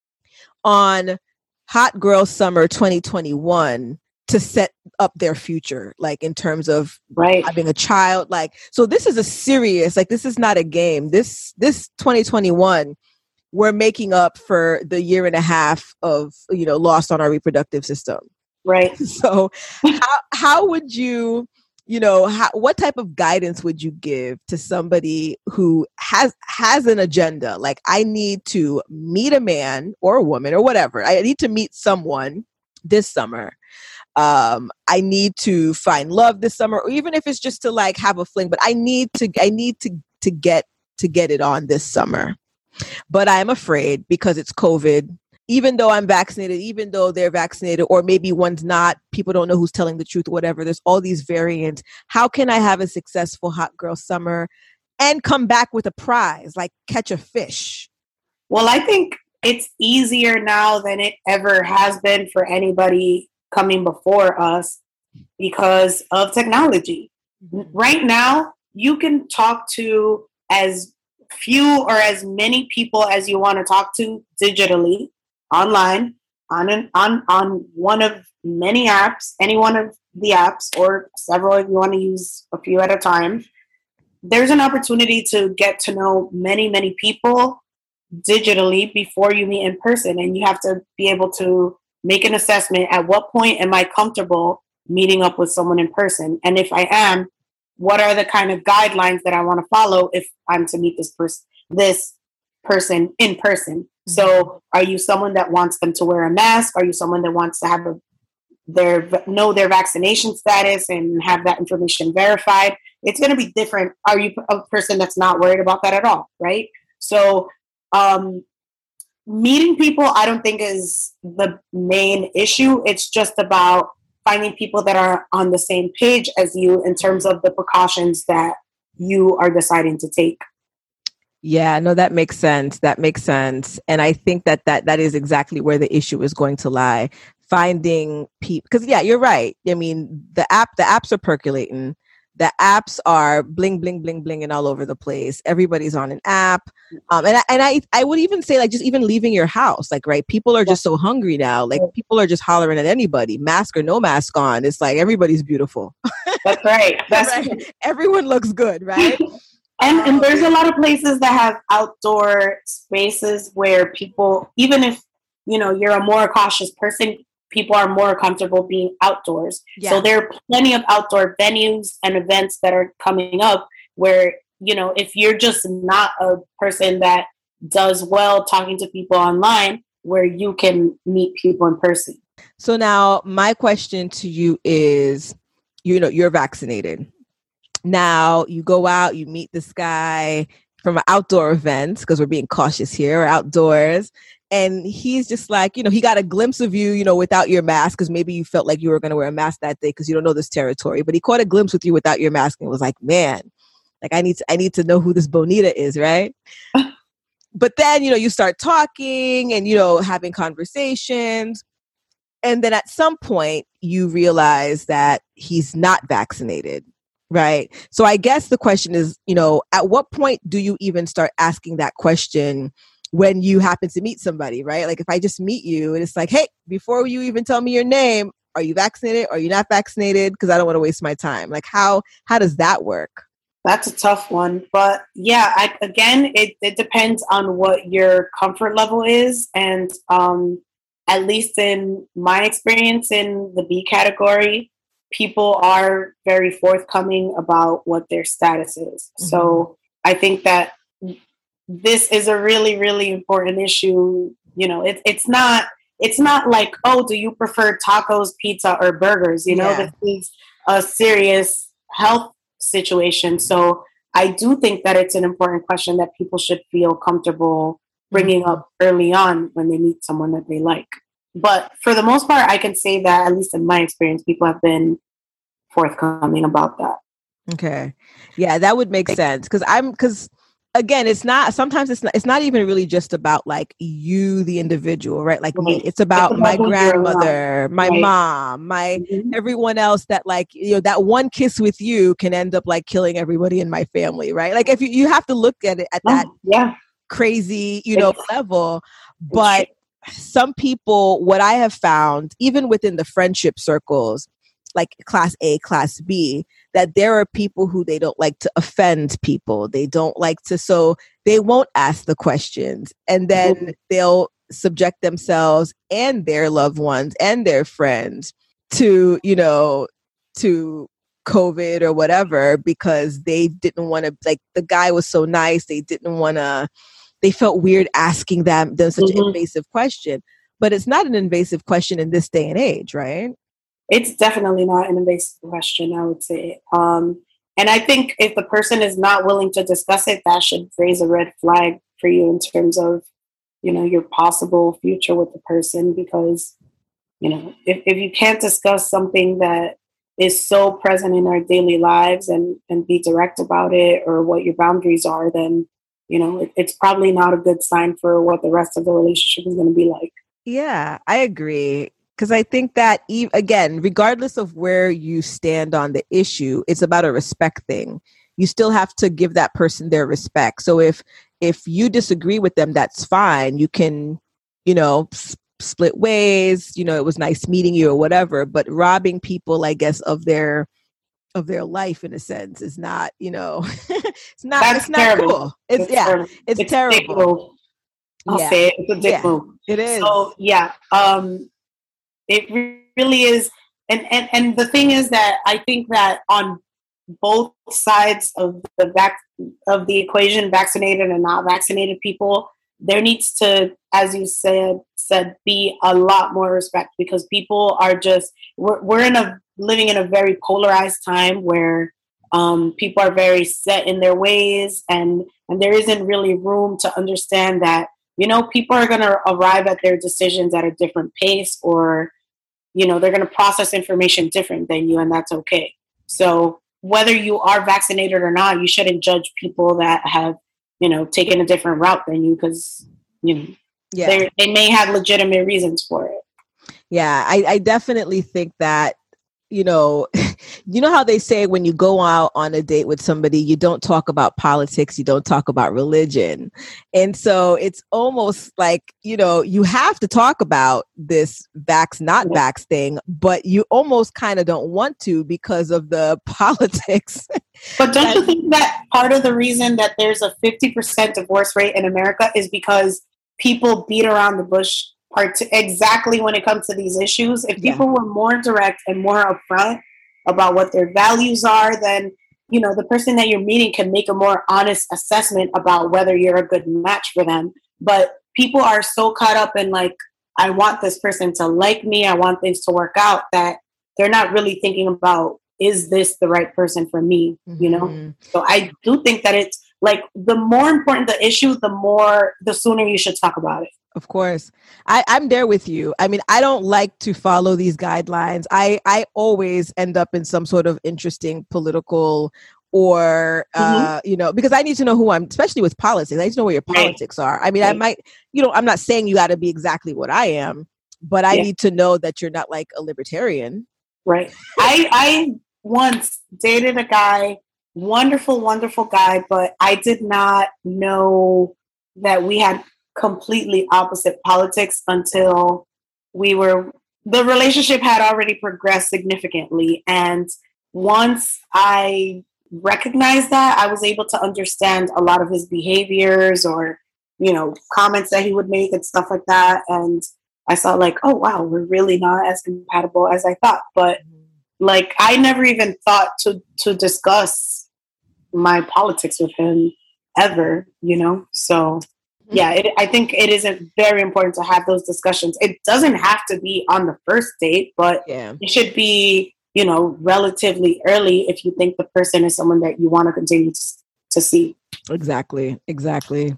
on Hot Girl Summer twenty twenty-one to set up their future, like in terms of right. having a child. Like, so this is a serious, like, this is not a game. This, this twenty twenty-one, we're making up for the year and a half of, you know, lost on our reproductive system. Right. So how, how would you, you know, how, what type of guidance would you give to somebody who has, has an agenda? Like, I need to meet a man or a woman or whatever. I need to meet someone this summer. Um, I need to find love this summer, or even if it's just to, like, have a fling, but I need to, I need to, to get, to get it on this summer. But I'm afraid because it's COVID. Even though I'm vaccinated, even though they're vaccinated, or maybe one's not, people don't know who's telling the truth, whatever. There's all these variants. How can I have a successful Hot Girl Summer and come back with a prize, like catch a fish? Well, I think it's easier now than it ever has been for anybody coming before us because of technology. Right now, you can talk to as few or as many people as you want to talk to digitally, online, on an, on on one of many apps, any one of the apps, or several if you want to use a few at a time. There's an opportunity to get to know many, many people digitally before you meet in person, and you have to be able to make an assessment. At what point am I comfortable meeting up with someone in person? And if I am, what are the kind of guidelines that I want to follow if I'm to meet this person, this person in person? Mm-hmm. So are you someone that wants them to wear a mask? Are you someone that wants to have a, their know their vaccination status and have that information verified? It's going to be different. Are you a person that's not worried about that at all? Right? So um, meeting people, I don't think is the main issue. It's just about finding people that are on the same page as you in terms of the precautions that you are deciding to take. Yeah, no, that makes sense. That makes sense. And I think that that, that is exactly where the issue is going to lie. Finding people, because yeah, you're right. I mean, the app, the apps are percolating. The apps are bling, bling, bling, blinging all over the place. Everybody's on an app. Um, and I, and I, I would even say like just even leaving your house, like, right. People are just so hungry now. Like people are just hollering at anybody, mask or no mask on. It's like, everybody's beautiful. That's right. That's right. Everyone looks good. Right. And, and there's a lot of places that have outdoor spaces where people, even if, you know, you're a more cautious person, people are more comfortable being outdoors. Yeah. So there are plenty of outdoor venues and events that are coming up where, you know, if you're just not a person that does well talking to people online, where you can meet people in person. So now my question to you is, you know, you're vaccinated. Now you go out, you meet this guy from an outdoor event, because we're being cautious here, or outdoors. And he's just like, you know, he got a glimpse of you, you know, without your mask, because maybe you felt like you were going to wear a mask that day because you don't know this territory. But he caught a glimpse with you without your mask and was like, man, like I need to, I need to know who this Bonita is, right? But then, you know, you start talking and, you know, having conversations. And then at some point you realize that he's not vaccinated, right? So I guess the question is, you know, at what point do you even start asking that question when you happen to meet somebody, right? Like if I just meet you and it's like, hey, before you even tell me your name, are you vaccinated? Are you not vaccinated? Because I don't want to waste my time. Like how, how does that work? That's a tough one. But yeah, I, again, it, it depends on what your comfort level is. And um, at least in my experience in the B category, people are very forthcoming about what their status is. Mm-hmm. So I think that this is a really, really important issue. You know, it, it's not, it's not like, oh, do you prefer tacos, pizza, or burgers? You know, yeah. This is a serious health situation. So I do think that it's an important question that people should feel comfortable bringing mm-hmm. up early on when they meet someone that they like. But for the most part, I can say that, at least in my experience, people have been forthcoming about that. Okay. Yeah, that would make sense. Because I'm, because again, it's not, sometimes it's not, it's not even really just about like you, the individual, right? Like me, it's about, it's about my grandmother, my right. mom, my, mm-hmm. everyone else that like, you know, that one kiss with you can end up like killing everybody in my family, right? Like if you, you have to look at it at that oh, yeah. crazy, you know, it's, level. But some people, what I have found, even within the friendship circles, like class A, class B, that there are people who they don't like to offend people. They don't like to, so they won't ask the questions. And then mm-hmm. they'll subject themselves and their loved ones and their friends to, you know, to COVID or whatever, because they didn't want to, like the guy was so nice. They didn't want to, they felt weird asking them, them such mm-hmm. an invasive question. But it's not an invasive question in this day and age, right? It's definitely not an invasive question, I would say. Um, and I think if the person is not willing to discuss it, that should raise a red flag for you in terms of, you know, your possible future with the person. Because, you know, if, if you can't discuss something that is so present in our daily lives and, and be direct about it, or what your boundaries are, then, you know, it, it's probably not a good sign for what the rest of the relationship is going to be like. Yeah, I agree. Because I think that, e- again, regardless of where you stand on the issue, it's about a respect thing. you still have to give that person their respect. So if if you disagree with them, that's fine. You can, you know, s- split ways. You know, it was nice meeting you or whatever. But robbing people, I guess, of their of their life in a sense is not, you know, it's not. That's it's not terrible. cool. It's, It's yeah, terrible. it's, It's terrible. dick move. I'll Yeah. say it. It's a dick Yeah, move. it is. So yeah, um, it re- really is. And, and and the thing is that I think that on both sides of the vac- of the equation, vaccinated and not vaccinated people, there needs to, as you said, said be a lot more respect, because people are just we're we're in a living in a very polarized time where um, people are very set in their ways, and and there isn't really room to understand that, you know, people are going to arrive at their decisions at a different pace, or, you know, they're going to process information different than you, and that's okay. So whether you are vaccinated or not, you shouldn't judge people that have, you know, taken a different route than you, because, you know, Yeah. they they may have legitimate reasons for it. Yeah, I, I definitely think that, you know, you know how they say when you go out on a date with somebody, you don't talk about politics, you don't talk about religion. And so it's almost like, you know, you have to talk about this vax, not Yeah. vax thing, but you almost kind of don't want to because of the politics. But don't you That- think that part of the reason that there's a fifty percent divorce rate in America is because people beat around the bush part exactly when it comes to these issues? If Yeah. people were more direct and more upfront about what their values are, then, you know, the person that you're meeting can make a more honest assessment about whether you're a good match for them. But people are so caught up in, like, I want this person to like me, I want things to work out, that they're not really thinking about, is this the right person for me? You know? Mhm. So I do think that it's like, the more important the issue, the more, the sooner you should talk about it. Of course. I, I'm there with you. I mean, I don't like to follow these guidelines. I, I always end up in some sort of interesting political or, uh, you know, because I need to know who I'm, especially with politics. I need to know where your Right. politics are. I mean, I Right. might, you know, I'm not saying you got to be exactly what I am, but I Yeah. need to know that you're not like a libertarian. Right. I I once dated a guy, wonderful, wonderful guy, but I did not know that we had completely opposite politics until we were, the relationship had already progressed significantly. And once I recognized that, I was able to understand a lot of his behaviors, or, you know, comments that he would make and stuff like that. And I saw, like, oh, wow, we're really not as compatible as I thought. But like, I never even thought to to discuss my politics with him ever, you know? So yeah, it, I think it is a very important to have those discussions. It doesn't have to be on the first date, but Yeah. it should be, you know, relatively early if you think the person is someone that you want to continue to, to see. Exactly. Exactly.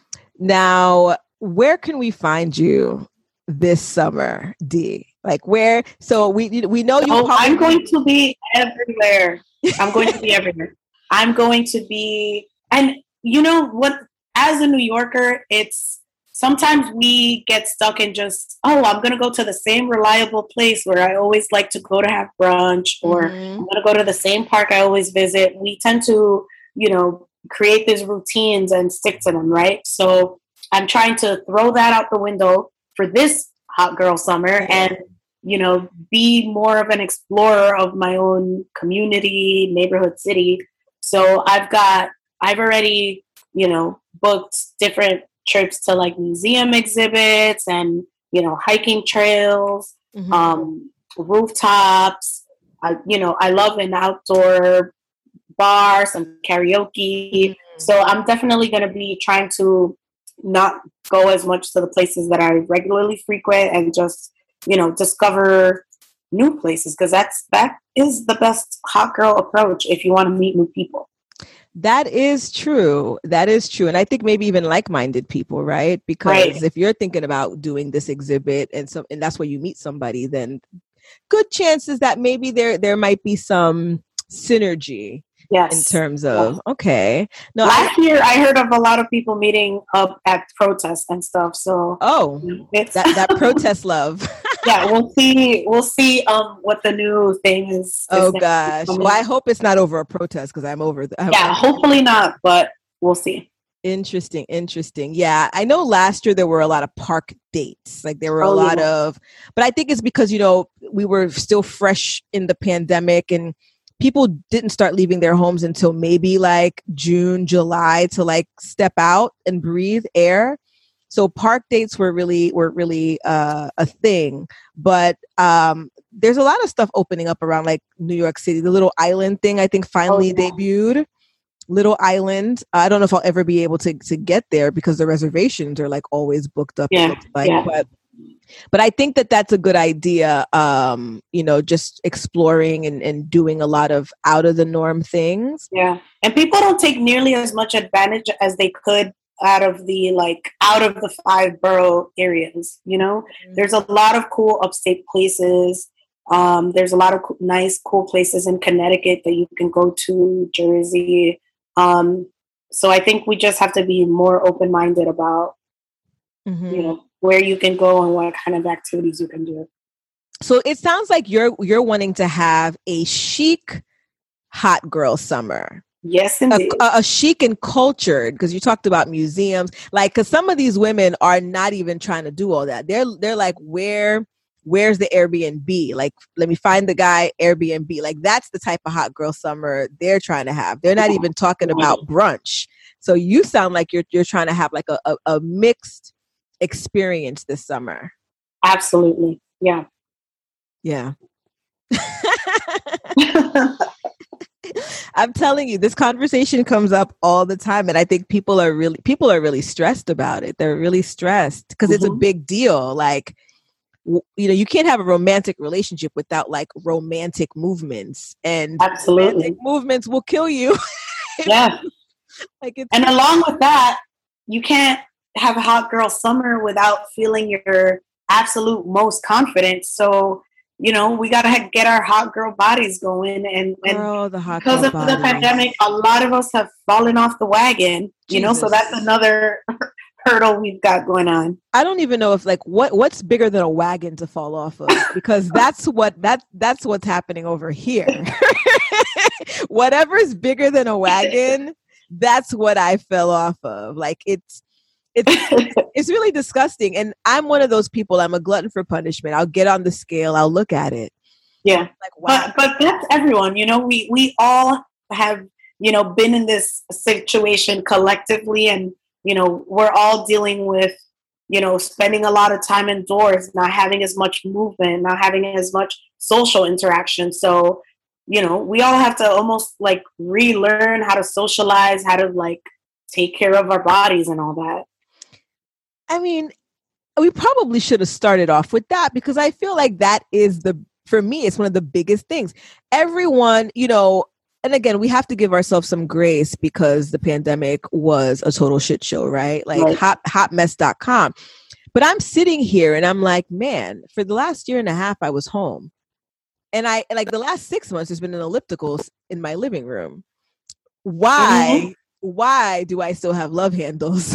Now, where can we find you this summer, D? Like where? So we we know you. Oh, probably- I'm going to be everywhere. I'm going to be everywhere. I'm going to be, and you know what? As a New Yorker, it's sometimes we get stuck in just, oh, I'm going to go to the same reliable place where I always like to go to have brunch, or Mhm. I'm going to go to the same park I always visit. We tend to, you know, create these routines and stick to them, right? So I'm trying to throw that out the window for this hot girl summer and, you know, be more of an explorer of my own community, neighborhood, city. So I've got, I've already, you know, booked different trips to like museum exhibits and, you know, hiking trails, Mhm. um, rooftops. I, you know, I love an outdoor bar, some karaoke. So I'm definitely going to be trying to not go as much to the places that I regularly frequent and just, you know, discover new places, because that's that is the best hot girl approach if you want to meet new people. That is true. That is true. And I think maybe even like-minded people, right? Because Right. if you're thinking about doing this exhibit and some and that's where you meet somebody, then good chances that maybe there there might be some synergy Yes. in terms of okay. No, I, Last year I heard of a lot of people meeting up at protests and stuff. So oh, it's that that protest love. yeah, we'll see. We'll see um, what the new thing is. is oh gosh. Well, I hope it's not over a protest because I'm over. The, I'm yeah, hopefully not, but we'll see. Interesting, interesting. Yeah, I know last year there were a lot of park dates. Like there were a oh, lot yeah. of, but I think it's because, you know, we were still fresh in the pandemic and people didn't start leaving their homes until maybe like June, July to like step out and breathe air. So park dates were really, were really uh, a thing. But um, there's a lot of stuff opening up around like New York City. The Little Island thing, I think finally oh, yeah. debuted. Little Island. I don't know if I'll ever be able to, to get there because the reservations are like always booked up. Yeah, it looks like. yeah. But but I think that that's a good idea. Um, you know, just exploring and, and doing a lot of out of the norm things. Yeah, and people don't take nearly as much advantage as they could out of the like out of the five borough areas. You know, mm-hmm. there's a lot of cool upstate places. Um, there's a lot of co- nice, cool places in Connecticut that you can go to, Jersey. Um, so I think we just have to be more open-minded about, mm-hmm. you know, where you can go and what kind of activities you can do. So it sounds like you're you're wanting to have a chic hot girl summer. Yes, indeed. A, a chic and cultured, because you talked about museums. Like, because some of these women are not even trying to do all that. They're they're like, where where's the Airbnb? Like, let me find the guy, Airbnb. Like, that's the type of hot girl summer they're trying to have. They're not even talking about brunch. So you sound like you're you're trying to have like a, a, a mixed experience this summer. Absolutely. Yeah. Yeah. I'm telling you, this conversation comes up all the time. And I think people are really, people are really stressed about it. They're really stressed because mm-hmm. it's a big deal. Like, w- you know, you can't have a romantic relationship without like romantic movements, and absolutely romantic movements will kill you. Yeah. Like it's and along with that, you can't have a hot girl summer without feeling your absolute most confident. So, you know, we got to get our hot girl bodies going. And, and Girl, the hot because girl of bodies. the pandemic, a lot of us have fallen off the wagon, you Jesus. know, so that's another hurdle we've got going on. I don't even know if like what what's bigger than a wagon to fall off of, because that's what that that's what's happening over here. Whatever's bigger than a wagon, that's what I fell off of. Like it's It's it's really disgusting. And I'm one of those people, I'm a glutton for punishment. I'll get on the scale, I'll look at it. Yeah. Like, wow. But but that's everyone, you know, we, we all have, you know, been in this situation collectively, and, you know, we're all dealing with, you know, spending a lot of time indoors, not having as much movement, not having as much social interaction. So, you know, we all have to almost like relearn how to socialize, how to like take care of our bodies and all that. I mean, we probably should have started off with that, because I feel like that is the, for me, it's one of the biggest things. Everyone, you know, and again, we have to give ourselves some grace because the pandemic was a total shit show, right? Like right. hot hot mess dot com. But I'm sitting here and I'm like, man, for the last year and a half, I was home. And I, like the last six months, there's been an ellipticals in my living room. Why? Mm-hmm. Why do I still have love handles?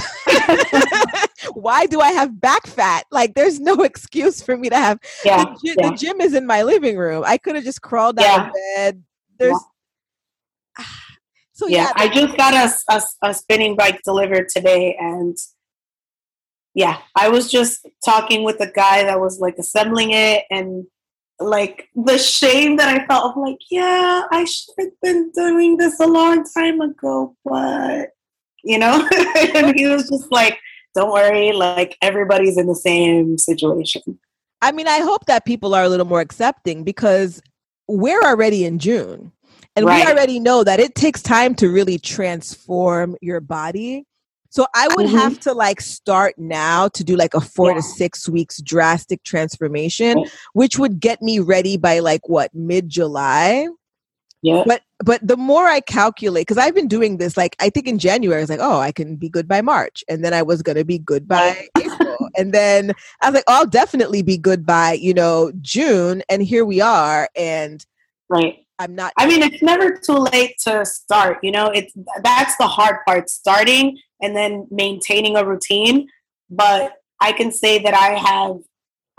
Why do I have back fat? Like, there's no excuse for me to have. Yeah, the, gy- yeah. the gym is in my living room. I could have just crawled out yeah. of bed. There's. Yeah. So yeah, yeah, I just got a, a, a spinning bike delivered today, and yeah, I was just talking with a guy that was like assembling it, and like the shame that I felt of like, yeah, I should have been doing this a long time ago, but you know, and he was just like, don't worry, like everybody's in the same situation. I mean, I hope that people are a little more accepting, because we're already in June, and right. we already know that it takes time to really transform your body. So I would mm-hmm. have to like start now to do like a four yeah. to six weeks drastic transformation, yeah. which would get me ready by like what, mid-July. Yeah. But but the more I calculate, because I've been doing this, like I think in January, I was like, oh, I can be good by March. And then I was going to be good by April. And then I was like, oh, I'll definitely be good by, you know, June. And here we are. And right. I'm not. I mean, it's never too late to start. You know, it's that's the hard part, starting and then maintaining a routine. But I can say that I have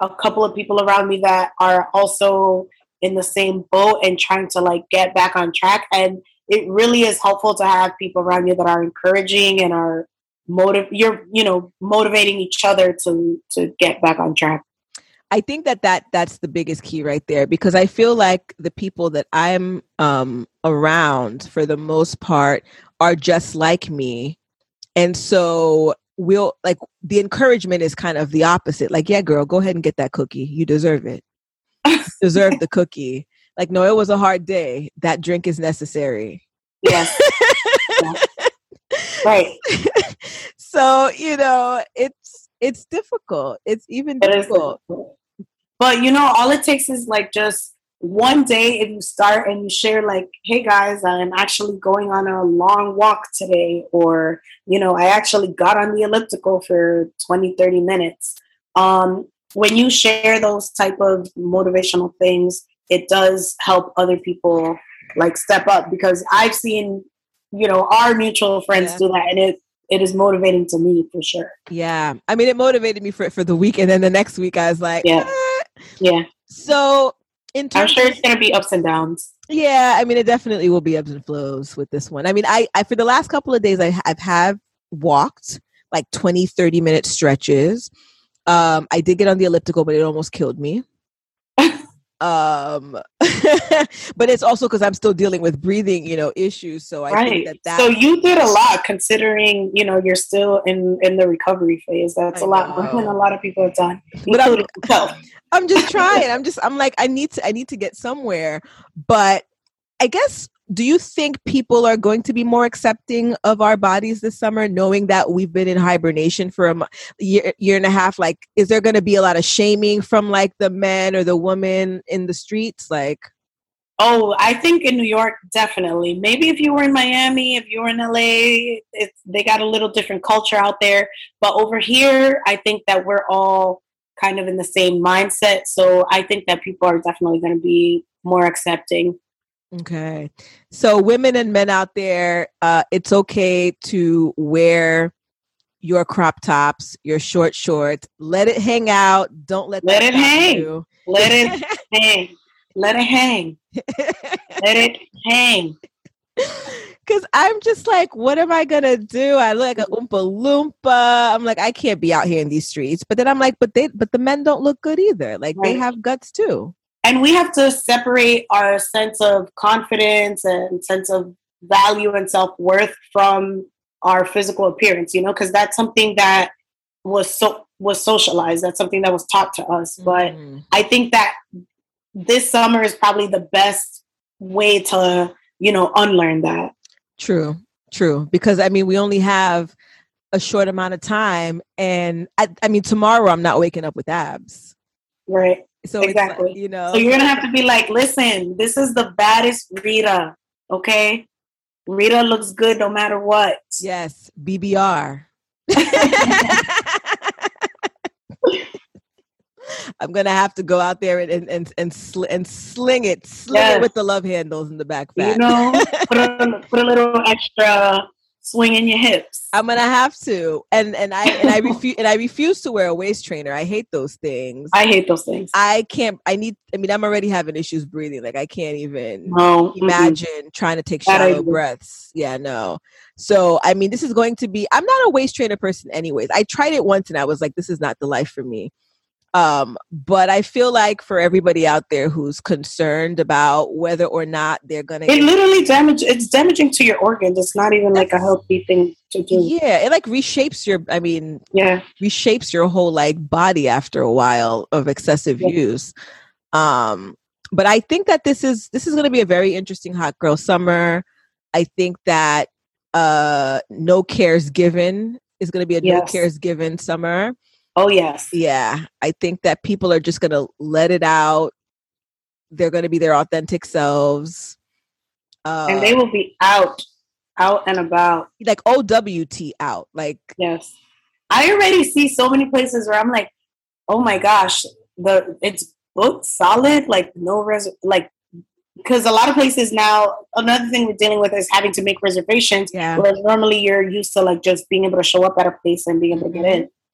a couple of people around me that are also in the same boat and trying to like get back on track. And it really is helpful to have people around you that are encouraging and are motive. You're, you know, motivating each other to to get back on track. I think that, that that's the biggest key right there, because I feel like the people that I'm um, around for the most part are just like me. And so we'll like the encouragement is kind of the opposite. Like, yeah, girl, go ahead and get that cookie. You deserve it. You deserve the cookie. Like, no, it was a hard day. That drink is necessary. Yes. Yeah. Right. So, you know, it's it's difficult. It's even It is difficult. difficult. But, you know, all it takes is like just one day if you start and you share like, hey, guys, I'm actually going on a long walk today. Or, you know, I actually got on the elliptical for twenty, thirty minutes. Um, when you share those type of motivational things, it does help other people like step up, because I've seen, you know, our mutual friends Yeah. do that, and it it is motivating to me for sure. Yeah. I mean, it motivated me for, for the week. And then the next week I was like, Yeah. eh. Yeah. So in I'm terms sure of, it's going to be ups and downs. yeah, I mean, it definitely will be ebbs and flows with this one. I mean, I, I for the last couple of days, I, I've have walked like twenty, thirty minute stretches. Um, I did get on the elliptical, but it almost killed me. Um, but it's also because I'm still dealing with breathing, you know, issues. So I Right. think that that So you did a lot, considering, you know, you're still in, in the recovery phase. That's I a lot more than know. a lot of people have done, But I'm- including myself. I'm just trying. I'm just, I'm like, I need to, I need to get somewhere. But I guess, do you think people are going to be more accepting of our bodies this summer, knowing that we've been in hibernation for a mo- year, year and a half? Like, is there going to be a lot of shaming from like the men or the women in the streets? Like, Oh, I think in New York, definitely. Maybe if you were in Miami, if you were in L A, it's, they got a little different culture out there. But over here, I think that we're all kind of in the same mindset. So I think that people are definitely going to be more accepting. okay. So women and men out there, uh, it's okay to wear your crop tops, your short shorts, let it hang out. Don't let, Let that it stop hang. you. Let it hang. Let it hang. Let it hang. Because I'm just like, what am I gonna do? I look like a oompa loompa. I'm like, I can't be out here in these streets. But then I'm like, but they, but the men don't look good either. Like they Right. have guts too. And we have to separate our sense of confidence and sense of value and self-worth from our physical appearance, you know, because that's something that was so was socialized. That's something that was taught to us. But Mhm. I think that this summer is probably the best way to, you know, unlearn that. True, true. Because I mean, we only have a short amount of time, and I, I mean, tomorrow I'm not waking up with abs. Right. So Exactly. it's like, you know, So you're gonna have to be like, listen, this is the baddest Rita. Okay. Rita looks good no matter what. yes, B B R. I'm gonna have to go out there and and and and, sl- and sling it, sling Yes. it with the love handles in the back. You fat. know, put a, put a little extra swing in your hips. I'm gonna have to, and and I and I refuse and I refuse to wear a waist trainer. I hate those things. I hate those things. I can't. I need. I mean, I'm already having issues breathing. Like I can't even No. mm-mm. imagine trying to take That I shallow do. breaths. Yeah, no. So I mean, this is going to be. I'm not a waist trainer person, anyways. I tried it once and I was like, this is not the life for me. Um, but I feel like for everybody out there who's concerned about whether or not they're gonna It literally damage. It's damaging to your organs. It's not even like a healthy thing to do. yeah, it like reshapes your. I mean, Yeah. reshapes your whole like body after a while of excessive Yeah. use. Um, but I think that this is this is going to be a very interesting hot girl summer. I think that uh, no cares given is going to be a no Yes. cares given summer. Oh yes. Yeah, I think that people are just going to let it out. They're going to be their authentic selves. Uh, And they will be out, out and about. like O W T out. Like Yes. I already see so many places where I'm like, oh my gosh, the it's booked solid, like no res like because a lot of places now, another thing we're dealing with is having to make reservations. Yeah. Whereas normally you're used to like just being able to show up at a place and being able to get in.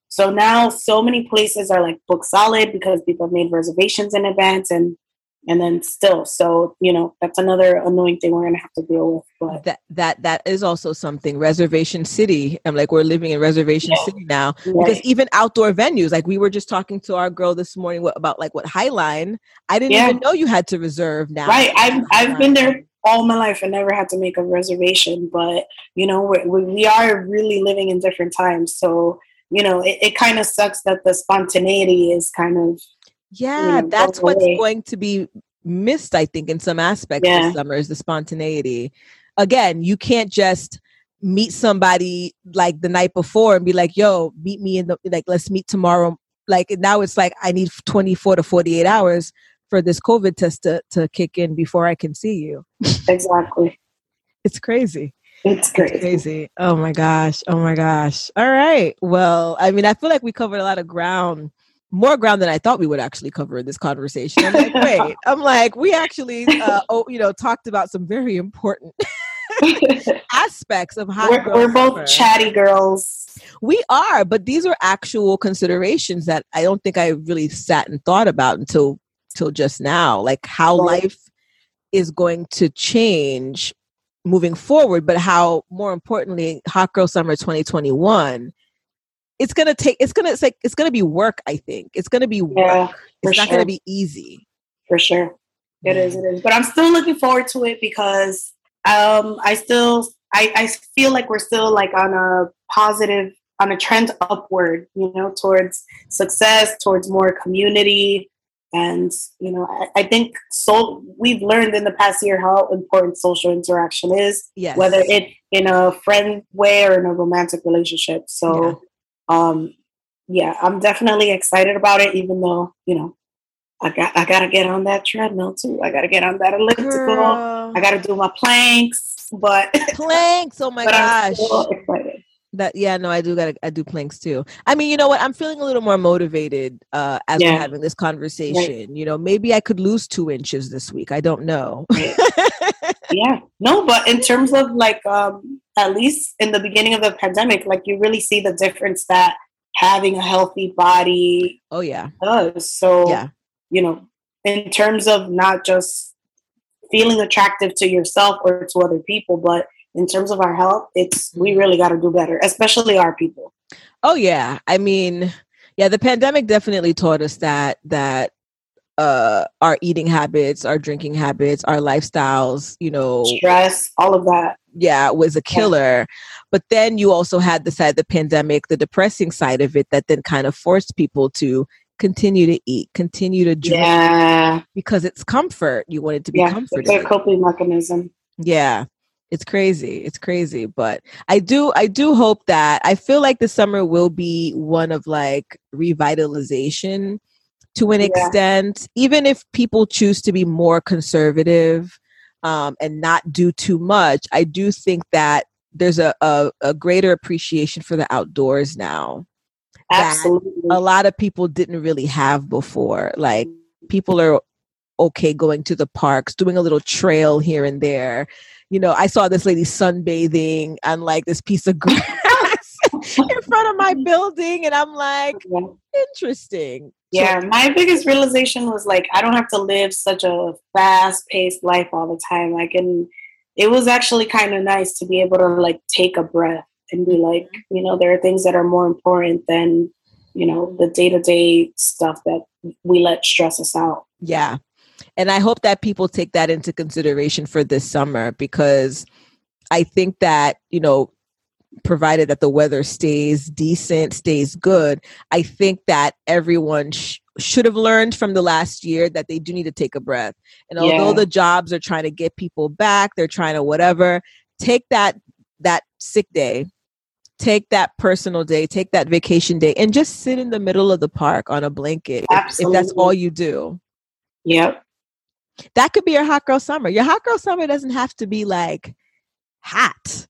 So now so many places are like book solid because people have made reservations in advance, and and then still, so you know, that's another annoying thing we're gonna have to deal with. But that that that is also something. Reservation City. I'm like, we're living in Reservation yeah. City now, Right. because even outdoor venues, like we were just talking to our girl this morning what, about like what Highline. I didn't Yeah. even know you had to reserve now. Right, I've I've been there all my life and never had to make a reservation, but you know, we we are really living in different times, so you know, it, it kind of sucks that the spontaneity is kind of yeah, you know, that's going what's away. going to be missed, I think, in some aspects Yeah. this summer is the spontaneity. Again, you can't just meet somebody like the night before and be like, yo, meet me in the, like, let's meet tomorrow. Like now it's like, I need twenty-four to forty-eight hours for this COVID test to, to kick in before I can see you. Exactly. It's crazy. It's crazy. It's crazy. Oh my gosh. Oh my gosh. All right. Well, I mean, I feel like we covered a lot of ground, more ground than I thought we would actually cover in this conversation. I'm like, wait, I'm like, we actually, uh, oh, you know, talked about some very important aspects of hot We're, girl we're both summer. chatty girls. We are, but these are actual considerations that I don't think I really sat and thought about until, until just now, like how Right. life is going to change moving forward, but how, more importantly, Hot Girl Summer twenty twenty-one, it's gonna take, it's gonna, it's like, it's gonna be work. I think it's gonna be work. Yeah, for It's not sure. gonna be easy. For sure. It is, it is. But I'm still looking forward to it because um, I still, I, I feel like we're still like on a positive, on a trend upward, you know, towards success, towards more community. And, you know, I, I think so we've learned in the past year how important social interaction is, Yes. whether it in a friend way or in a romantic relationship. So, um, yeah, I'm definitely excited about it, even though, you know, I got I gotta get on that treadmill too. I gotta get on that elliptical. Girl. I gotta do my planks, but Planks. Oh my but I'm gosh. still excited. That yeah, no, I do got I do planks too. I mean, you know what? I'm feeling a little more motivated uh, as Yeah. we're having this conversation. You know, maybe I could lose two inches this week. I don't know. Right. Yeah, no, but in terms of like, um, at least in the beginning of the pandemic, like you really see the difference that having a healthy body Oh yeah, does. So, yeah, you know, in terms of not just feeling attractive to yourself or to other people, but in terms of our health, it's we really got to do better, especially our people. oh yeah. I mean, yeah, the pandemic definitely taught us that that uh, our eating habits, our drinking habits, our lifestyles, you know, Stress, all of that. yeah, was a killer. But then you also had the side of the pandemic, the depressing side of it, that then kind of forced people to continue to eat, continue to drink, Yeah, because it's comfort. You want it to be yeah, it's comforted. a coping mechanism. Yeah. It's crazy. It's crazy. But I do, I do hope that I feel like the summer will be one of like revitalization to an Yeah. extent, even if people choose to be more conservative um, and not do too much. I do think that there's a, a, a greater appreciation for the outdoors now. that Absolutely. a lot of people didn't really have before. Like people are okay going to the parks, doing a little trail here and there. You know, I saw this lady sunbathing on like this piece of grass in front of my building, and I'm like, Yeah. interesting. Yeah, my biggest realization was like, I don't have to live such a fast paced life all the time. I can, it was actually kind of nice to be able to like take a breath and be like, you know, there are things that are more important than, you know, the day to day stuff that we let stress us out. Yeah. And I hope that people take that into consideration for this summer, because I think that, you know, provided that the weather stays decent, stays good, I think that everyone sh- should have learned from the last year that they do need to take a breath. And although Yeah. the jobs are trying to get people back, they're trying to whatever, take that that sick day, take that personal day, take that vacation day, and just sit in the middle of the park on a blanket if, if that's all you do. Yep. That could be your hot girl summer. Your hot girl summer doesn't have to be like hot.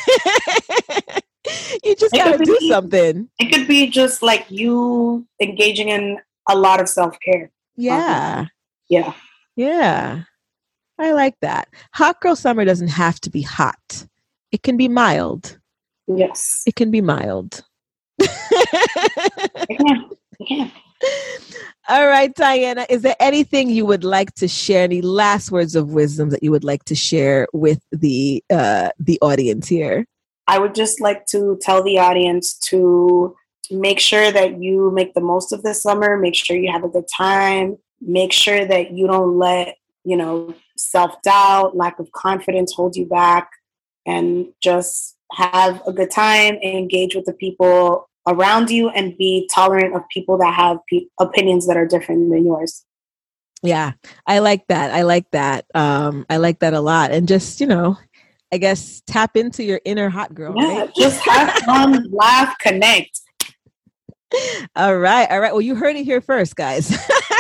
You just It gotta could do be- something. It could be just like you engaging in a lot of self care. Yeah. Yeah. Yeah. I like that. Hot girl summer doesn't have to be hot. It can be mild. Yes. It can be mild. I can. I can. All right, Diana, is there anything you would like to share? Any last words of wisdom that you would like to share with the uh, the audience here? I would just like to tell the audience to make sure that you make the most of this summer. Make sure you have a good time. Make sure that you don't let, you know, self-doubt, lack of confidence hold you back, and just have a good time and engage with the people around you and be tolerant of people that have pe- opinions that are different than yours. Yeah, I like that. I like that. Um, I like that a lot. And just, you know, I guess tap into your inner hot girl. Yeah, right? Just have fun, laugh, connect. All right. All right. Well, you heard it here first, guys.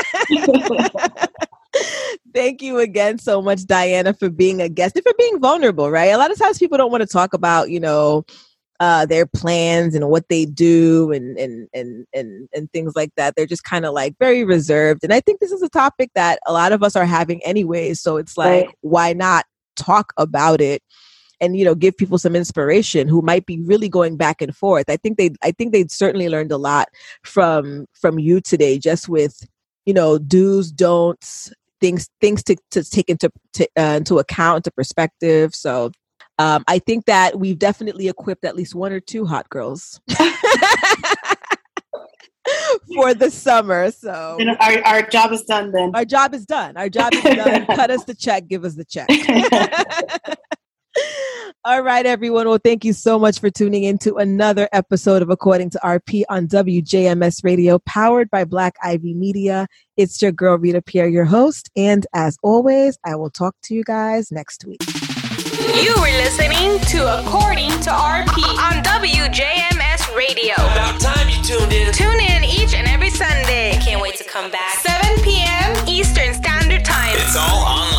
Thank you again so much, Diana, for being a guest and for being vulnerable, right? A lot of times people don't want to talk about, you know, uh, their plans and what they do and, and, and, and, and things like that. They're just kind of like very reserved. And I think this is a topic that a lot of us are having anyways. So it's like, right. Why not talk about it and, you know, give people some inspiration who might be really going back and forth. I think they, I think they'd certainly learned a lot from, from you today, just with, you know, do's, don'ts, things, things to, to take into, to, uh, into account, into perspective. So um, I think that we've definitely equipped at least one or two hot girls for the summer. So our, our job is done then. Our job is done. Our job is done. Cut us the check. Give us the check. All right, everyone. Well, thank you so much for tuning in to another episode of According to R P on W J M S Radio, powered by Black Ivy Media. It's your girl, Rita Pierre, your host. And as always, I will talk to you guys next week. You were listening to According to R P on W J M S Radio. About time you tuned in. Tune in each and every Sunday. Can't wait to come back. seven p.m. Eastern Standard Time. It's all online.